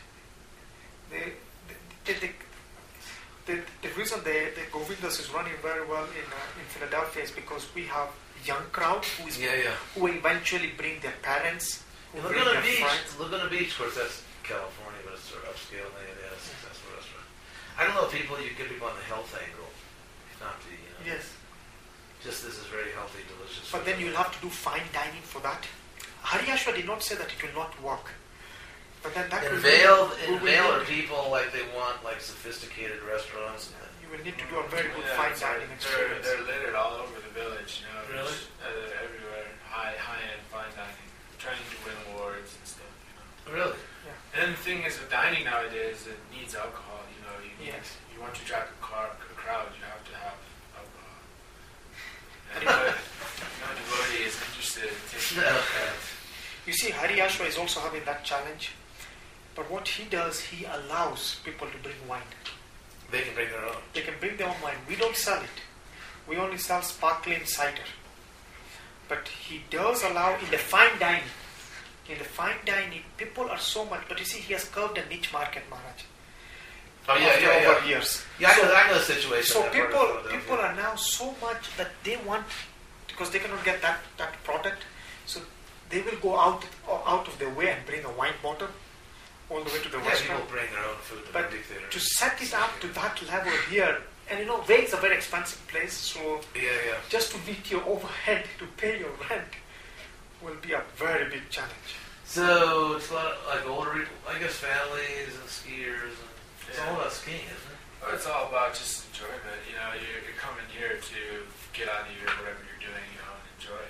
the reason the Govindas is running very well in Philadelphia is because we have young crowd who eventually bring their parents, who bring Laguna their Beach. friends. Laguna Beach, of course, that's California, but it's sort of upscale and they have a successful restaurant. I don't know if you get people on the health angle, not the, Yes, just this is very healthy, delicious. but then you'll have to do fine dining for that. Hariyashwa did not say that it will not work. But then that In will Vail, we will are need- people like they want like sophisticated restaurants. And you will need to do a very good Yeah, fine it's dining like experience. They're littered all over the village, Really? They're everywhere. High-end fine dining, trying to win awards and stuff. Really? And the thing is, with dining nowadays, it needs alcohol. Yes. You want to attract a crowd, you have to have alcohol. Anybody, no devotee is interested in taking that. You see, Hariyashwa is also having that challenge. But what he does, he allows people to bring wine. They can bring their own. They can bring their own wine. We don't sell it. We only sell sparkling cider. But he does allow in the fine dining. In the fine dining, people are so much. But you see, he has curved a niche market, Maharaj. Oh After over years. Yeah, I know the situation. So that part of Philadelphia. people are now so much that they want, because they cannot get that product, so they will go out of their way and bring a wine bottle all the way to the Yeah, restaurant. people bring their own food to But the movie theater. to set it up to that level here, and Vail is a very expensive place, so Yeah. just to meet your overhead to pay your rent will be a very big challenge. So it's a lot of like older people, I guess families and skiers. And it's Yeah. all about skiing, isn't it? Well, it's all about just enjoyment. You're coming here to get out of whatever you're doing, and enjoy.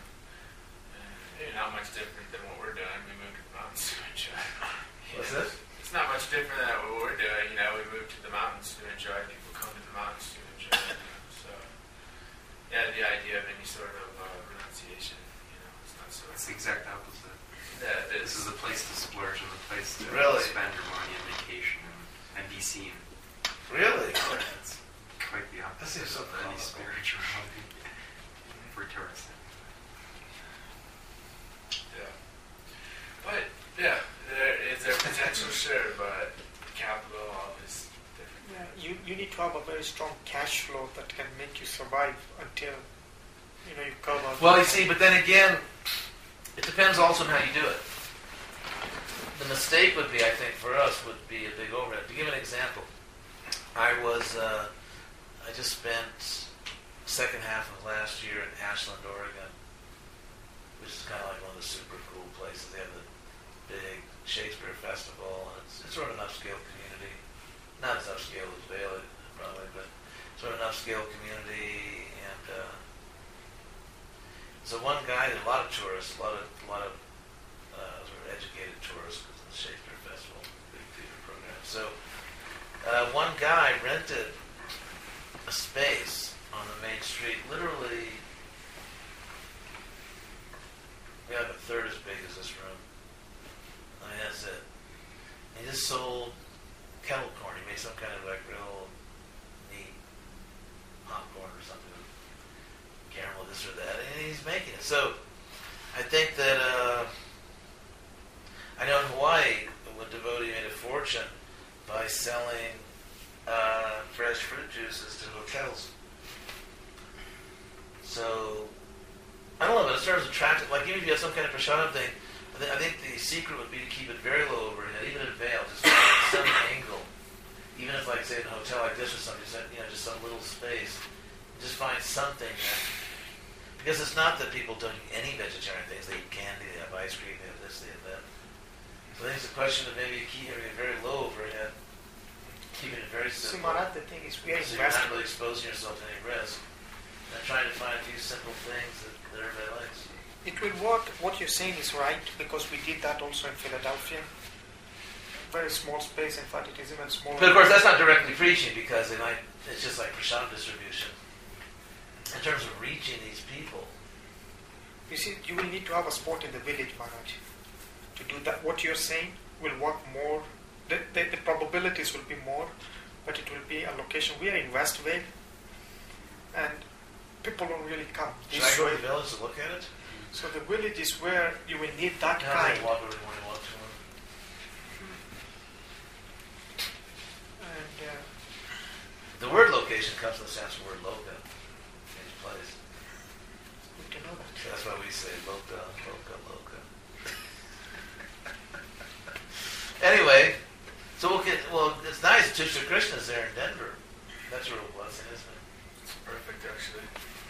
And not much different than what we're doing. We moved to the mountains to enjoy. What's this? It's not much different than what we're doing. We moved to the mountains to enjoy. People come to the mountains to enjoy. So, the idea of any sort of renunciation, it's not so. It's the exact opposite. Yeah, it This is. is a place to splurge and a place to Really? spend your money on vacation and be seen. Really? It's quite the That opposite seems so of any comical. spirituality for tourists. Yeah. But is there potential? Sure, but capital, all this different. Yeah, you need to have a very strong cash flow that can make you survive until you curve out. Well, you see, but then again, it depends also on how you do it. The mistake would be, I think, for us, would be a big overhead. To give an example, I just spent second half of last year in Ashland, Oregon, which is kind of like one of the super cool places. They have the big Shakespeare Festival, and it's sort of an upscale community. Not as upscale as Vail, probably, but sort of an upscale community. And so one guy, a lot of tourists, a lot of sort of educated tourists, because of the Shakespeare Festival, big theater program. So one guy rented a space on the main street, literally, we have a third as big as this room. I mean, that's it. He just sold kettle corn. He made some kind of like real neat popcorn or something, caramel, this or that, and he's making it. So I think that I know in Hawaii, one devotee made a fortune by selling fresh fruit juices to hotels. So I don't know, but as far as attractive, like even if you have some kind of prasadam thing, I think the secret would be to keep it very low overhead, even in Vail, just some angle. Even if, like, say, in a hotel like this or something, just some little space, just find something that, because it's not that people don't eat any vegetarian things. They eat candy, they have ice cream, they have this, they have that. So I think it's a question of maybe keeping it very low overhead, keeping it very So simple. Maharaj, the thing is, we are So you're not investing. really exposing yourself to any risk. And trying to find a few simple things that everybody likes. It will work. What you're saying is right, because we did that also in Philadelphia. Very small space. In fact, it is even smaller. But of course, that's not directly preaching, because it's just like prasadam distribution. In terms of reaching these people, You see, you will need to have a spot in the village, Maharaj. To do that, what you're saying will work more. The probabilities will be more, but it will be a location. We are in West Vale, and people don't really come. should I go to the village to look at it? So the village is where you will need that No, kind. they walk over when you walk to them. And The word location comes from the Sanskrit word loka, means place. good to know that. So that's why we say loka, loka, loka. Anyway, so it's nice. Tusha Krishna's there in Denver. That's a real blessing, isn't it? It's perfect, actually.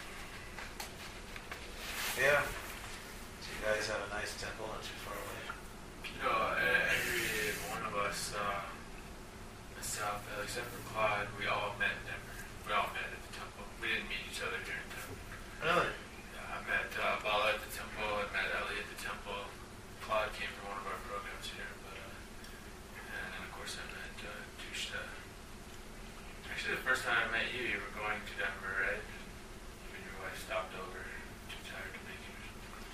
Yeah. So you guys have a nice temple not too far away. You know, every one of us, myself, except for Claude, we all met in Denver. We all met at the temple. We didn't meet each other here in Denver. Really? I met Bala at the temple. I met Ellie at the temple. Claude came for one of our programs here, and then of course I met Tushta. Actually, the first time I met you, you were going to Denver, right? You and your wife stopped over. Too tired to make it.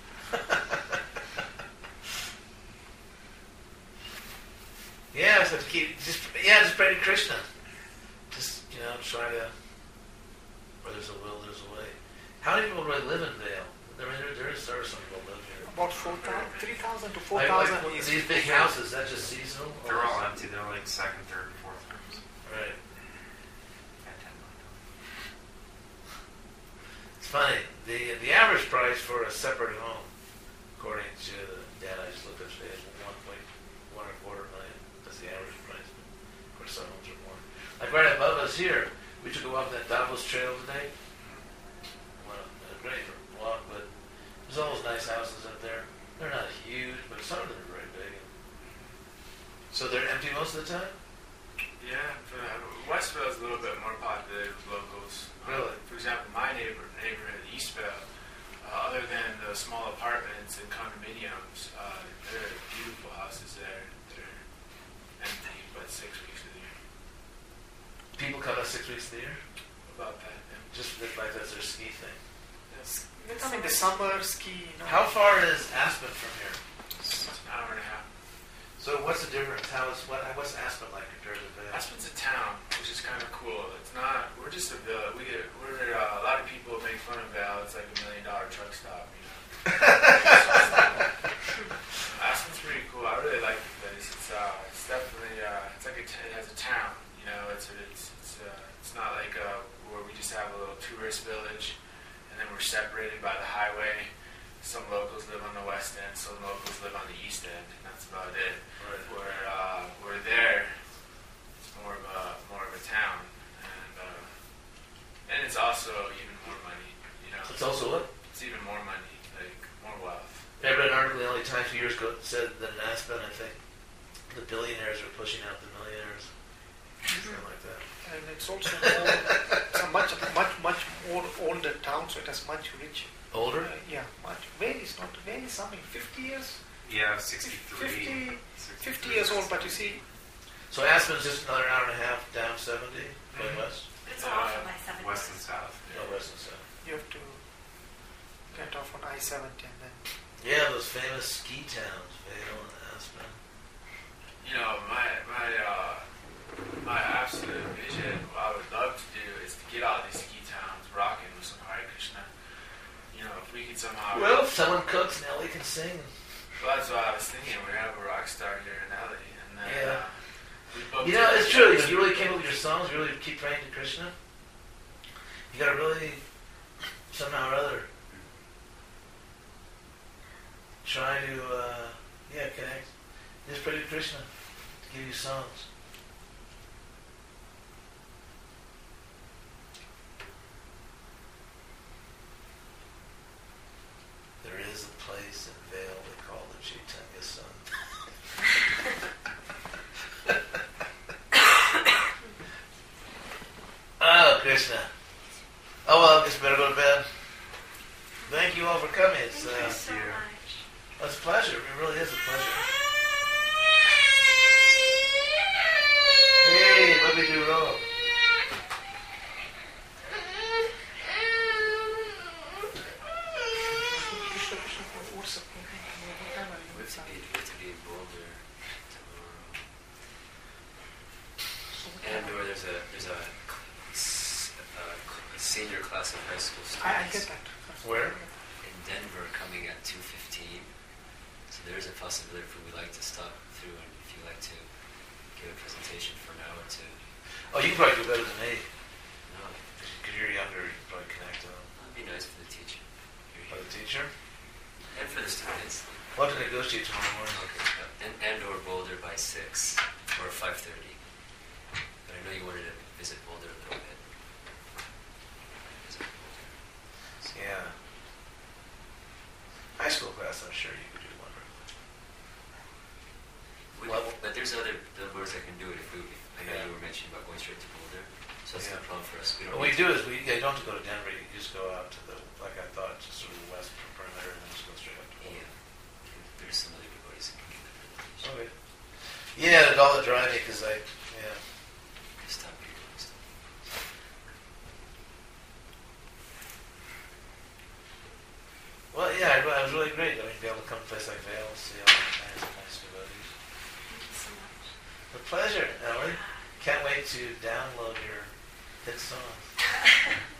Yeah, so just pray to Krishna. Just, try to, where there's a will, there's a way. How many people really live in Vail? There are some people live here. About 3,000 to Like 4,000 is these big houses, that's just seasonal? They're all empty. They're like second, third, and fourth rooms. Right. At 10 bucks. It's funny. The average price for a separate home, according to the data I just looked at today, is $1.25 million. That's the average price. Of course, some homes are more. Like right above us here, we took a walk on that Davos Trail today. Well, a great walk, but there's all those nice houses up there. They're not huge, but some of them are very big. So they're empty most of the time? Yeah, but Westville is a little bit more populated with locals. Really? For example, my neighborhood, Eastville, other than the small apartments and condominiums, there are beautiful houses there. They're empty, but 6 weeks of the year. People come out 6 weeks of the year? About that, yeah. Just like that's their ski thing. Yes. They come in the summer, ski, How far is Aspen from here? It's an hour and a half. So what's the difference? What's Aspen like compared to Vail? Aspen's a town, which is kind of cool. It's not. We're just a village. A lot of people make fun of Val. It's like $1 million truck stop. Aspen's pretty cool. I really like the place. It's definitely it has a town. It's not like where we just have a little tourist village, and then we're separated by the highway. Some locals live on the west end, some locals live on the east end, and that's about it. Right. We're there. It's more of a town, and it's also even more money. It's also what? It's even more money, like more wealth. I read an article the only time 2 years ago said that in Aspen, I think, the billionaires are pushing out the $1 million it's also more, it's a much more older town, so it has much rich. Older? Yeah, much. Vale is not, Vale is something 50 years? Yeah, 63. 50 years old, but you see, So Aspen's just another hour and a half down 70, going west? But it's all off of I-70. West and south. No, west and south. you have to get off on I-70 and then. Yeah, those famous ski towns, Vale and Aspen. You know, my absolute vision, what I would love to do is to get all these ski towns rocking with some Hare Krishna. You know, if we could somehow. Well, if someone cooks, Nelly can sing. Well, that's what I was thinking. We're gonna have a rock star here in LA, and then Yeah. we booked You know, it. it's true. If you really came up with your songs, you really keep praying to Krishna, you gotta really, somehow or other, try to, connect. Just pray to Krishna to give you songs. There is a place in Vale they call the Chaitanya Sun. Oh, Krishna. Oh, well, I guess we better go to bed. Thank you all for coming. It's, Thank you so much. it's a pleasure. It really is a pleasure. Hey, let me do roll. We have to be in Boulder tomorrow. And or there's a senior class of high school I students get that. Where? in Denver coming at 2:15. So there's a possibility if we'd like to stop through and if you'd like to give a presentation for an hour or two. Oh, you can probably do better than me. No, Because you're younger, you can probably connect to them. that'd be nice for the teacher. You're By here. the teacher? And for the students. We'll have to negotiate tomorrow morning. Okay. And or Boulder by 6 or 5:30. But I know you wanted to visit Boulder a little bit. Visit Boulder. So, Yeah. High school class, I'm sure you could do wonderful. But there's other words I can do it if we. I know Yeah. you were mentioning about going straight to Boulder, so that's Yeah. no problem for us. We don't What we need do is you don't have to go to Denver. You just go out to the, like I thought, just sort of the west perimeter and then just go straight up to to, Boulder. there's some other devotees that can give that presentation. Okay. Yeah, and all that drive me because Stop here doing stuff. Well, yeah, it was really great. I mean, be able to come to a place like Vale, see all the kinds of nice devotees. Thank you so much. A pleasure, Ellie. Can't wait to download your hit songs.